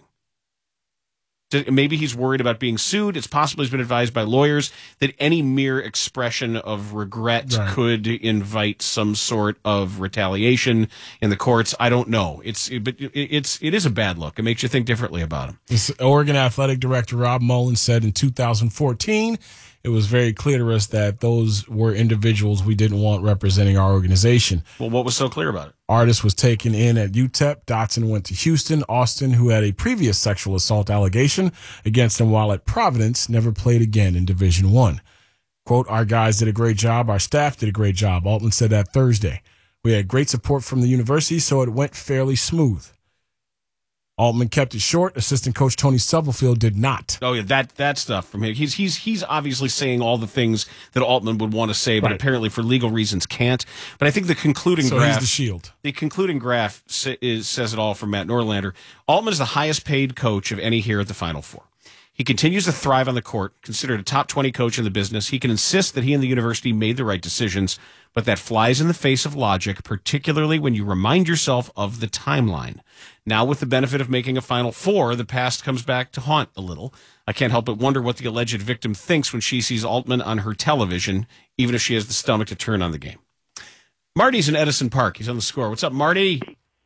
Maybe he's worried about being sued. It's possible he's been advised by lawyers that any mere expression of regret right. could invite some sort of retaliation in the courts. I don't know. It's but it's it is a bad look. It makes you think differently about him. This Oregon Athletic Director Rob Mullen said in two thousand fourteen, it was very clear to us that those were individuals we didn't want representing our organization. Well, what was so clear about it? Artist was taken in at U T E P. Dotson went to Houston. Austin, who had a previous sexual assault allegation against him while at Providence, never played again in Division One. Quote, our guys did a great job. Our staff did a great job. Altman said that Thursday. We had great support from the university, so it went fairly smooth. Altman kept it short. Assistant coach Tony Stubblefield did not. Oh yeah, that that stuff from him. He's he's he's obviously saying all the things that Altman would want to say, but right. apparently for legal reasons can't. But I think the concluding so graph, he's the shield. The concluding graph sa- is, says it all from Matt Norlander. Altman is the highest paid coach of any here at the Final Four. He continues to thrive on the court, considered a top twenty coach in the business. He can insist that he and the university made the right decisions, but that flies in the face of logic, particularly when you remind yourself of the timeline. Now, with the benefit of making a Final Four, the past comes back to haunt a little. I can't help but wonder what the alleged victim thinks when she sees Altman on her television, even if she has the stomach to turn on the game. Marty's in Edison Park. He's on the Score. What's up, Marty?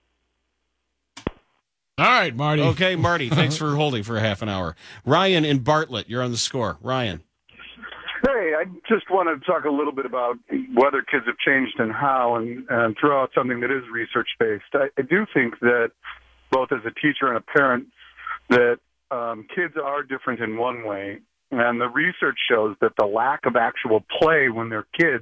All right, Marty. Okay, Marty, thanks for holding for a half an hour. Ryan in Bartlett, you're on the Score. Ryan. Hey, I just want to talk a little bit about whether kids have changed and how, and, and throw out something that is research-based. I, I do think that, both as a teacher and a parent, that um, kids are different in one way. And the research shows that the lack of actual play when they're kids,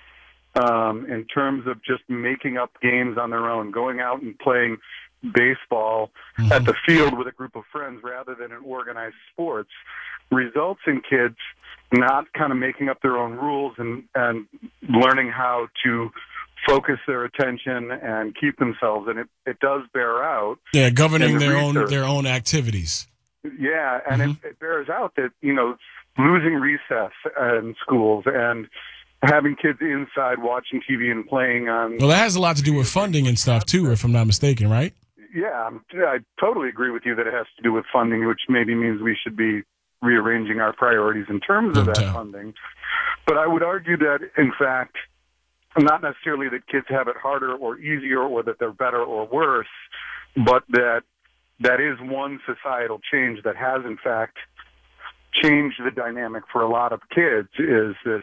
um, in terms of just making up games on their own, going out and playing baseball mm-hmm. at the field with a group of friends rather than in organized sports, results in kids not kind of making up their own rules and, and learning how to focus their attention and keep themselves. And it, it does bear out. Yeah, governing the their research. own their own activities. Yeah, and mm-hmm. it, it bears out that, you know, losing recess in schools and having kids inside watching T V and playing on... Well, that has a lot to do with funding and stuff, too, if I'm not mistaken, right? Yeah, I totally agree with you that it has to do with funding, which maybe means we should be rearranging our priorities in terms of that funding. But I would argue that, in fact, not necessarily that kids have it harder or easier or that they're better or worse, but that that is one societal change that has, in fact, changed the dynamic for a lot of kids, is this,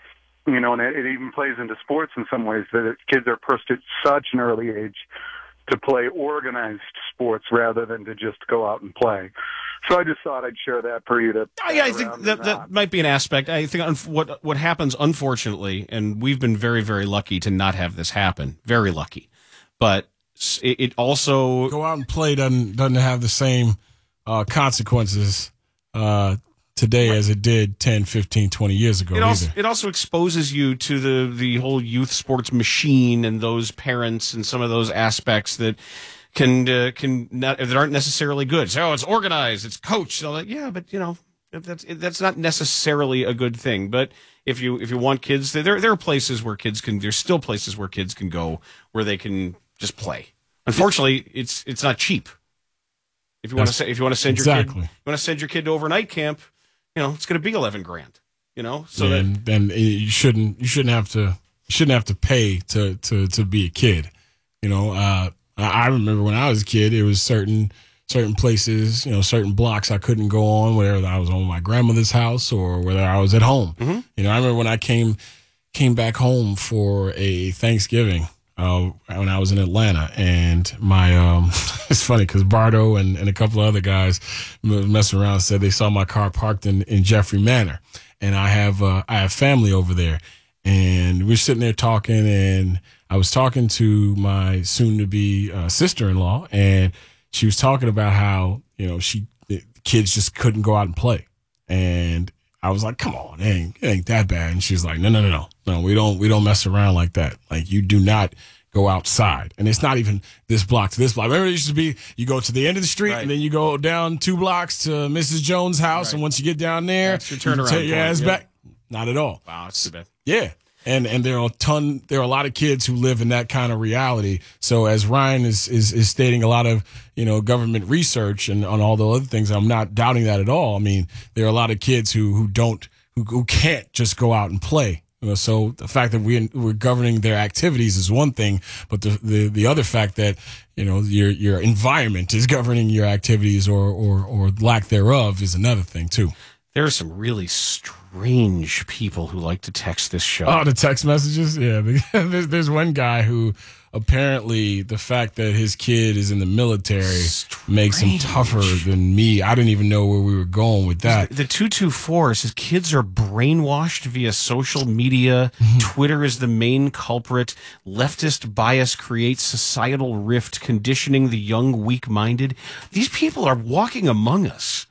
you know, and it even plays into sports in some ways, that kids are pushed at such an early age to play organized sports rather than to just go out and play. So I just thought I'd share that for you to. Oh, yeah, I think that, that might be an aspect. I think un- what what happens, unfortunately, and we've been very, very lucky to not have this happen. Very lucky, but it, it also go out and play doesn't doesn't have the same uh, consequences uh, today as it did ten, fifteen, twenty years ago. It also, either. it also exposes you to the the whole youth sports machine and those parents and some of those aspects that can uh, can not, that aren't necessarily good. So oh, it's organized, it's coached. So like, yeah, but you know that's that's not necessarily a good thing. But if you if you want kids, there there are places where kids can. There's still places where kids can go where they can just play. Unfortunately, it's it's not cheap. If you want to if you want to send your exactly. kid, you want to send your kid to overnight camp, you know it's going to be eleven grand. You know, so yeah, that and, and you shouldn't you shouldn't have to you shouldn't have to pay to to to be a kid. You know. Uh, I remember when I was a kid, it was certain certain places, you know, certain blocks I couldn't go on, whether I was on my grandmother's house or whether I was at home. Mm-hmm. You know, I remember when I came came back home for a Thanksgiving uh, when I was in Atlanta, and my um, it's funny because Bardo and, and a couple of other guys messing around said they saw my car parked in, in Jeffrey Manor, and I have uh, I have family over there, and we're sitting there talking, and I was talking to my soon-to-be uh, sister-in-law, and she was talking about how, you know, she the kids just couldn't go out and play. And I was like, come on, it ain't, it ain't that bad. And she's like, no, no, no, no. No, we don't we don't mess around like that. Like, you do not go outside. And it's not even this block to this block. Remember, it used to be you go to the end of the street, right, and then you go down two blocks to Missus Jones' house. Right. And once you get down there, that's your turnaround you take your point, ass yeah. back. Not at all. Wow, that's too bad. Yeah. And and there are a ton, there are a lot of kids who live in that kind of reality. So as Ryan is is, is stating a lot of, you know, government research and on all the other things, I'm not doubting that at all. I mean, there are a lot of kids who who don't who, who can't just go out and play. You know, so the fact that we we're governing their activities is one thing, but the, the the other fact that, you know, your your environment is governing your activities or or or lack thereof is another thing too. There are some really strange people who like to text this show. Oh, the text messages? Yeah. There's, there's one guy who apparently the fact that his kid is in the military strange. makes him tougher than me. I didn't even know where we were going with that. The two two four says kids are brainwashed via social media. Mm-hmm. Twitter is the main culprit. Leftist bias creates societal rift, conditioning the young weak-minded. These people are walking among us.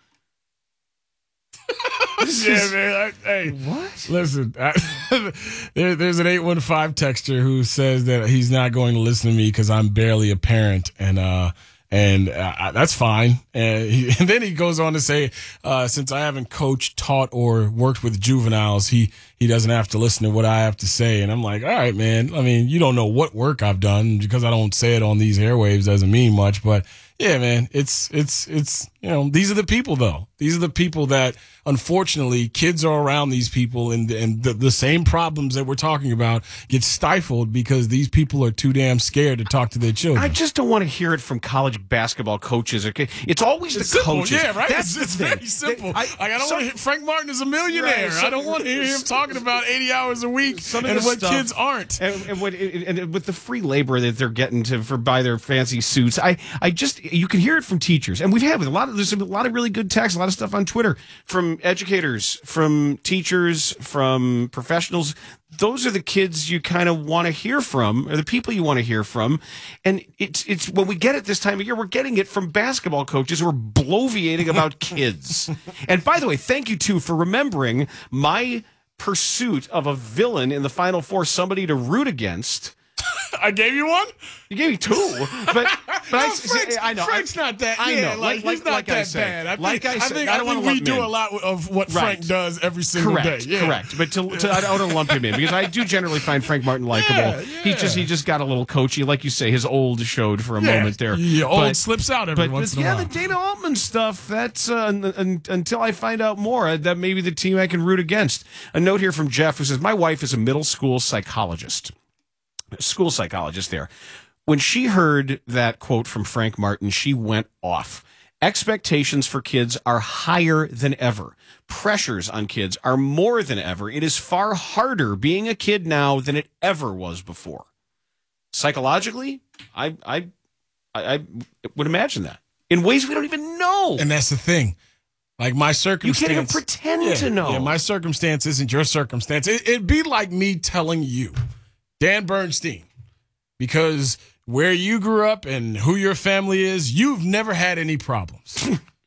yeah, is, man. I, hey, what? Listen, I, there, there's an eight one five texter who says that he's not going to listen to me because I'm barely a parent, and uh, and uh, that's fine. And, he, and then he goes on to say, uh, since I haven't coached, taught, or worked with juveniles, he he doesn't have to listen to what I have to say. And I'm like, all right, man. I mean, you don't know what work I've done because I don't say it on these airwaves doesn't mean much, but. Yeah, man, it's, it's, it's, you know, these are the people, though. These are the people that, unfortunately, kids are around these people, and, and the, the same problems that we're talking about get stifled because these people are too damn scared to talk to their children. I just don't want to hear it from college basketball coaches. Okay, it's always it's the simple, coaches. Yeah, right. That's it's it's the very simple. I, I don't some, want to hear Frank Martin is a millionaire. Right, some, I don't want to hear him talking about eighty hours a week some and what stuff, kids aren't. And, and, what, and with the free labor that they're getting to for buy their fancy suits, I, I just you can hear it from teachers, and we've had a lot of there's a lot of really good texts, a lot of stuff on Twitter from educators, from teachers, from professionals. Those are the kids you kind of want to hear from, or the people you want to hear from. And it's it's when we get it this time of year, we're getting it from basketball coaches who are bloviating about kids. And by the way, thank you too for remembering my pursuit of a villain in the Final Four, somebody to root against. I gave you one? You gave me two. But, but no, I, Frank's, I know. Frank's not that I yeah, know. Like, like, he's not like that I said, bad. I think, like I, I said, think, I I don't think want we to do in. a lot of what right. Frank does every single correct, day. Yeah. Correct. But to, to, I don't want to lump him in because I do generally find Frank Martin likable. Yeah, yeah. He just he just got a little coachy. Like you say, his old showed for a yeah. moment there. Yeah, old but, slips out every but, once but, in a yeah, while. the Dana Altman stuff, that's uh, un, un, until I find out more, that may be the team I can root against. A note here from Jeff who says, my wife is a middle school psychologist. School psychologist there. When she heard that quote from Frank Martin, she went off. Expectations for kids are higher than ever. Pressures on kids are more than ever. It is far harder being a kid now than it ever was before. Psychologically, I I I, I would imagine that in ways we don't even know. And that's the thing. Like my circumstance. You can't even pretend yeah, to know. Yeah, my circumstance isn't your circumstance. It, it'd be like me telling you, Dan Bernstein, because where you grew up and who your family is, you've never had any problems.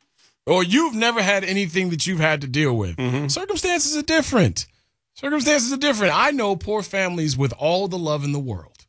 Or you've never had anything that you've had to deal with. Mm-hmm. Circumstances are different. Circumstances are different. I know poor families with all the love in the world.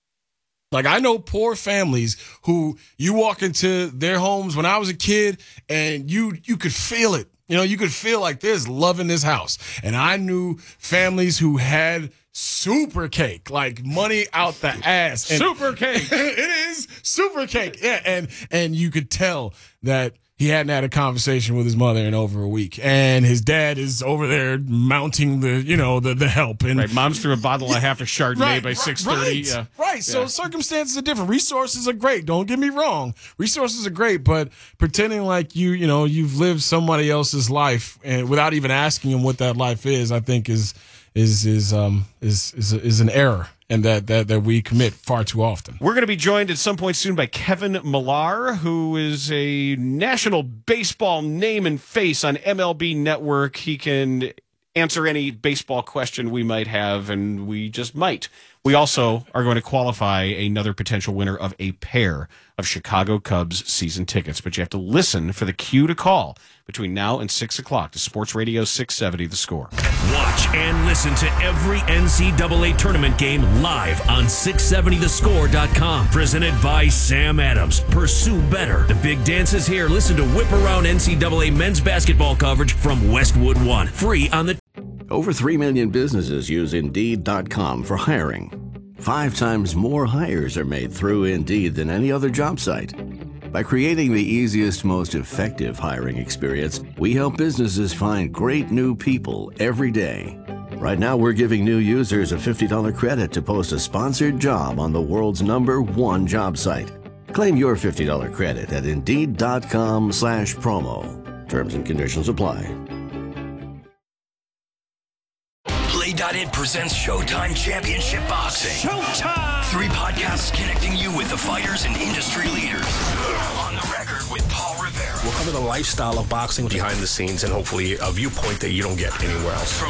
Like, I know poor families who you walk into their homes when I was a kid and you you could feel it. You know, you could feel like there's love in this house. And I knew families who had super cake, like money out the ass. And super cake. It is super cake. Yeah, and and you could tell that he hadn't had a conversation with his mother in over a week, and his dad is over there mounting the, you know, the the help. And right, mom's threw a bottle of half a Chardonnay right, by six thirty. Right, yeah. right. So yeah. circumstances are different. Resources are great. Don't get me wrong. Resources are great, but pretending like you, you know, you've lived somebody else's life and without even asking them what that life is, I think is is is um is is is an error. And that, that that we commit far too often. We're going to be joined at some point soon by Kevin Millar, who is a national baseball name and face on M L B Network. He can answer any baseball question we might have, and we just might. We also are going to qualify another potential winner of a pair of Chicago Cubs season tickets. But you have to listen for the cue to call between now and six o'clock to Sports Radio six seventy The Score. Watch and listen to every N C double A tournament game live on six seventy the score dot com. Presented by Sam Adams. Pursue better. The big dance is here. Listen to Whip Around N C double A men's basketball coverage from Westwood One. Free on the... Over three million businesses use Indeed dot com for hiring. Five times more hires are made through Indeed than any other job site. By creating the easiest, most effective hiring experience, we help businesses find great new people every day. Right now, we're giving new users a fifty dollars credit to post a sponsored job on the world's number one job site. Claim your fifty dollars credit at Indeed dot com slash promo. Terms and conditions apply. Play dot it presents Showtime Championship Boxing. Showtime! Three podcasts connecting you with the fighters and industry leaders. On the Record with Paul Rivera. We'll cover the lifestyle of boxing behind the scenes and hopefully a viewpoint that you don't get anywhere else. From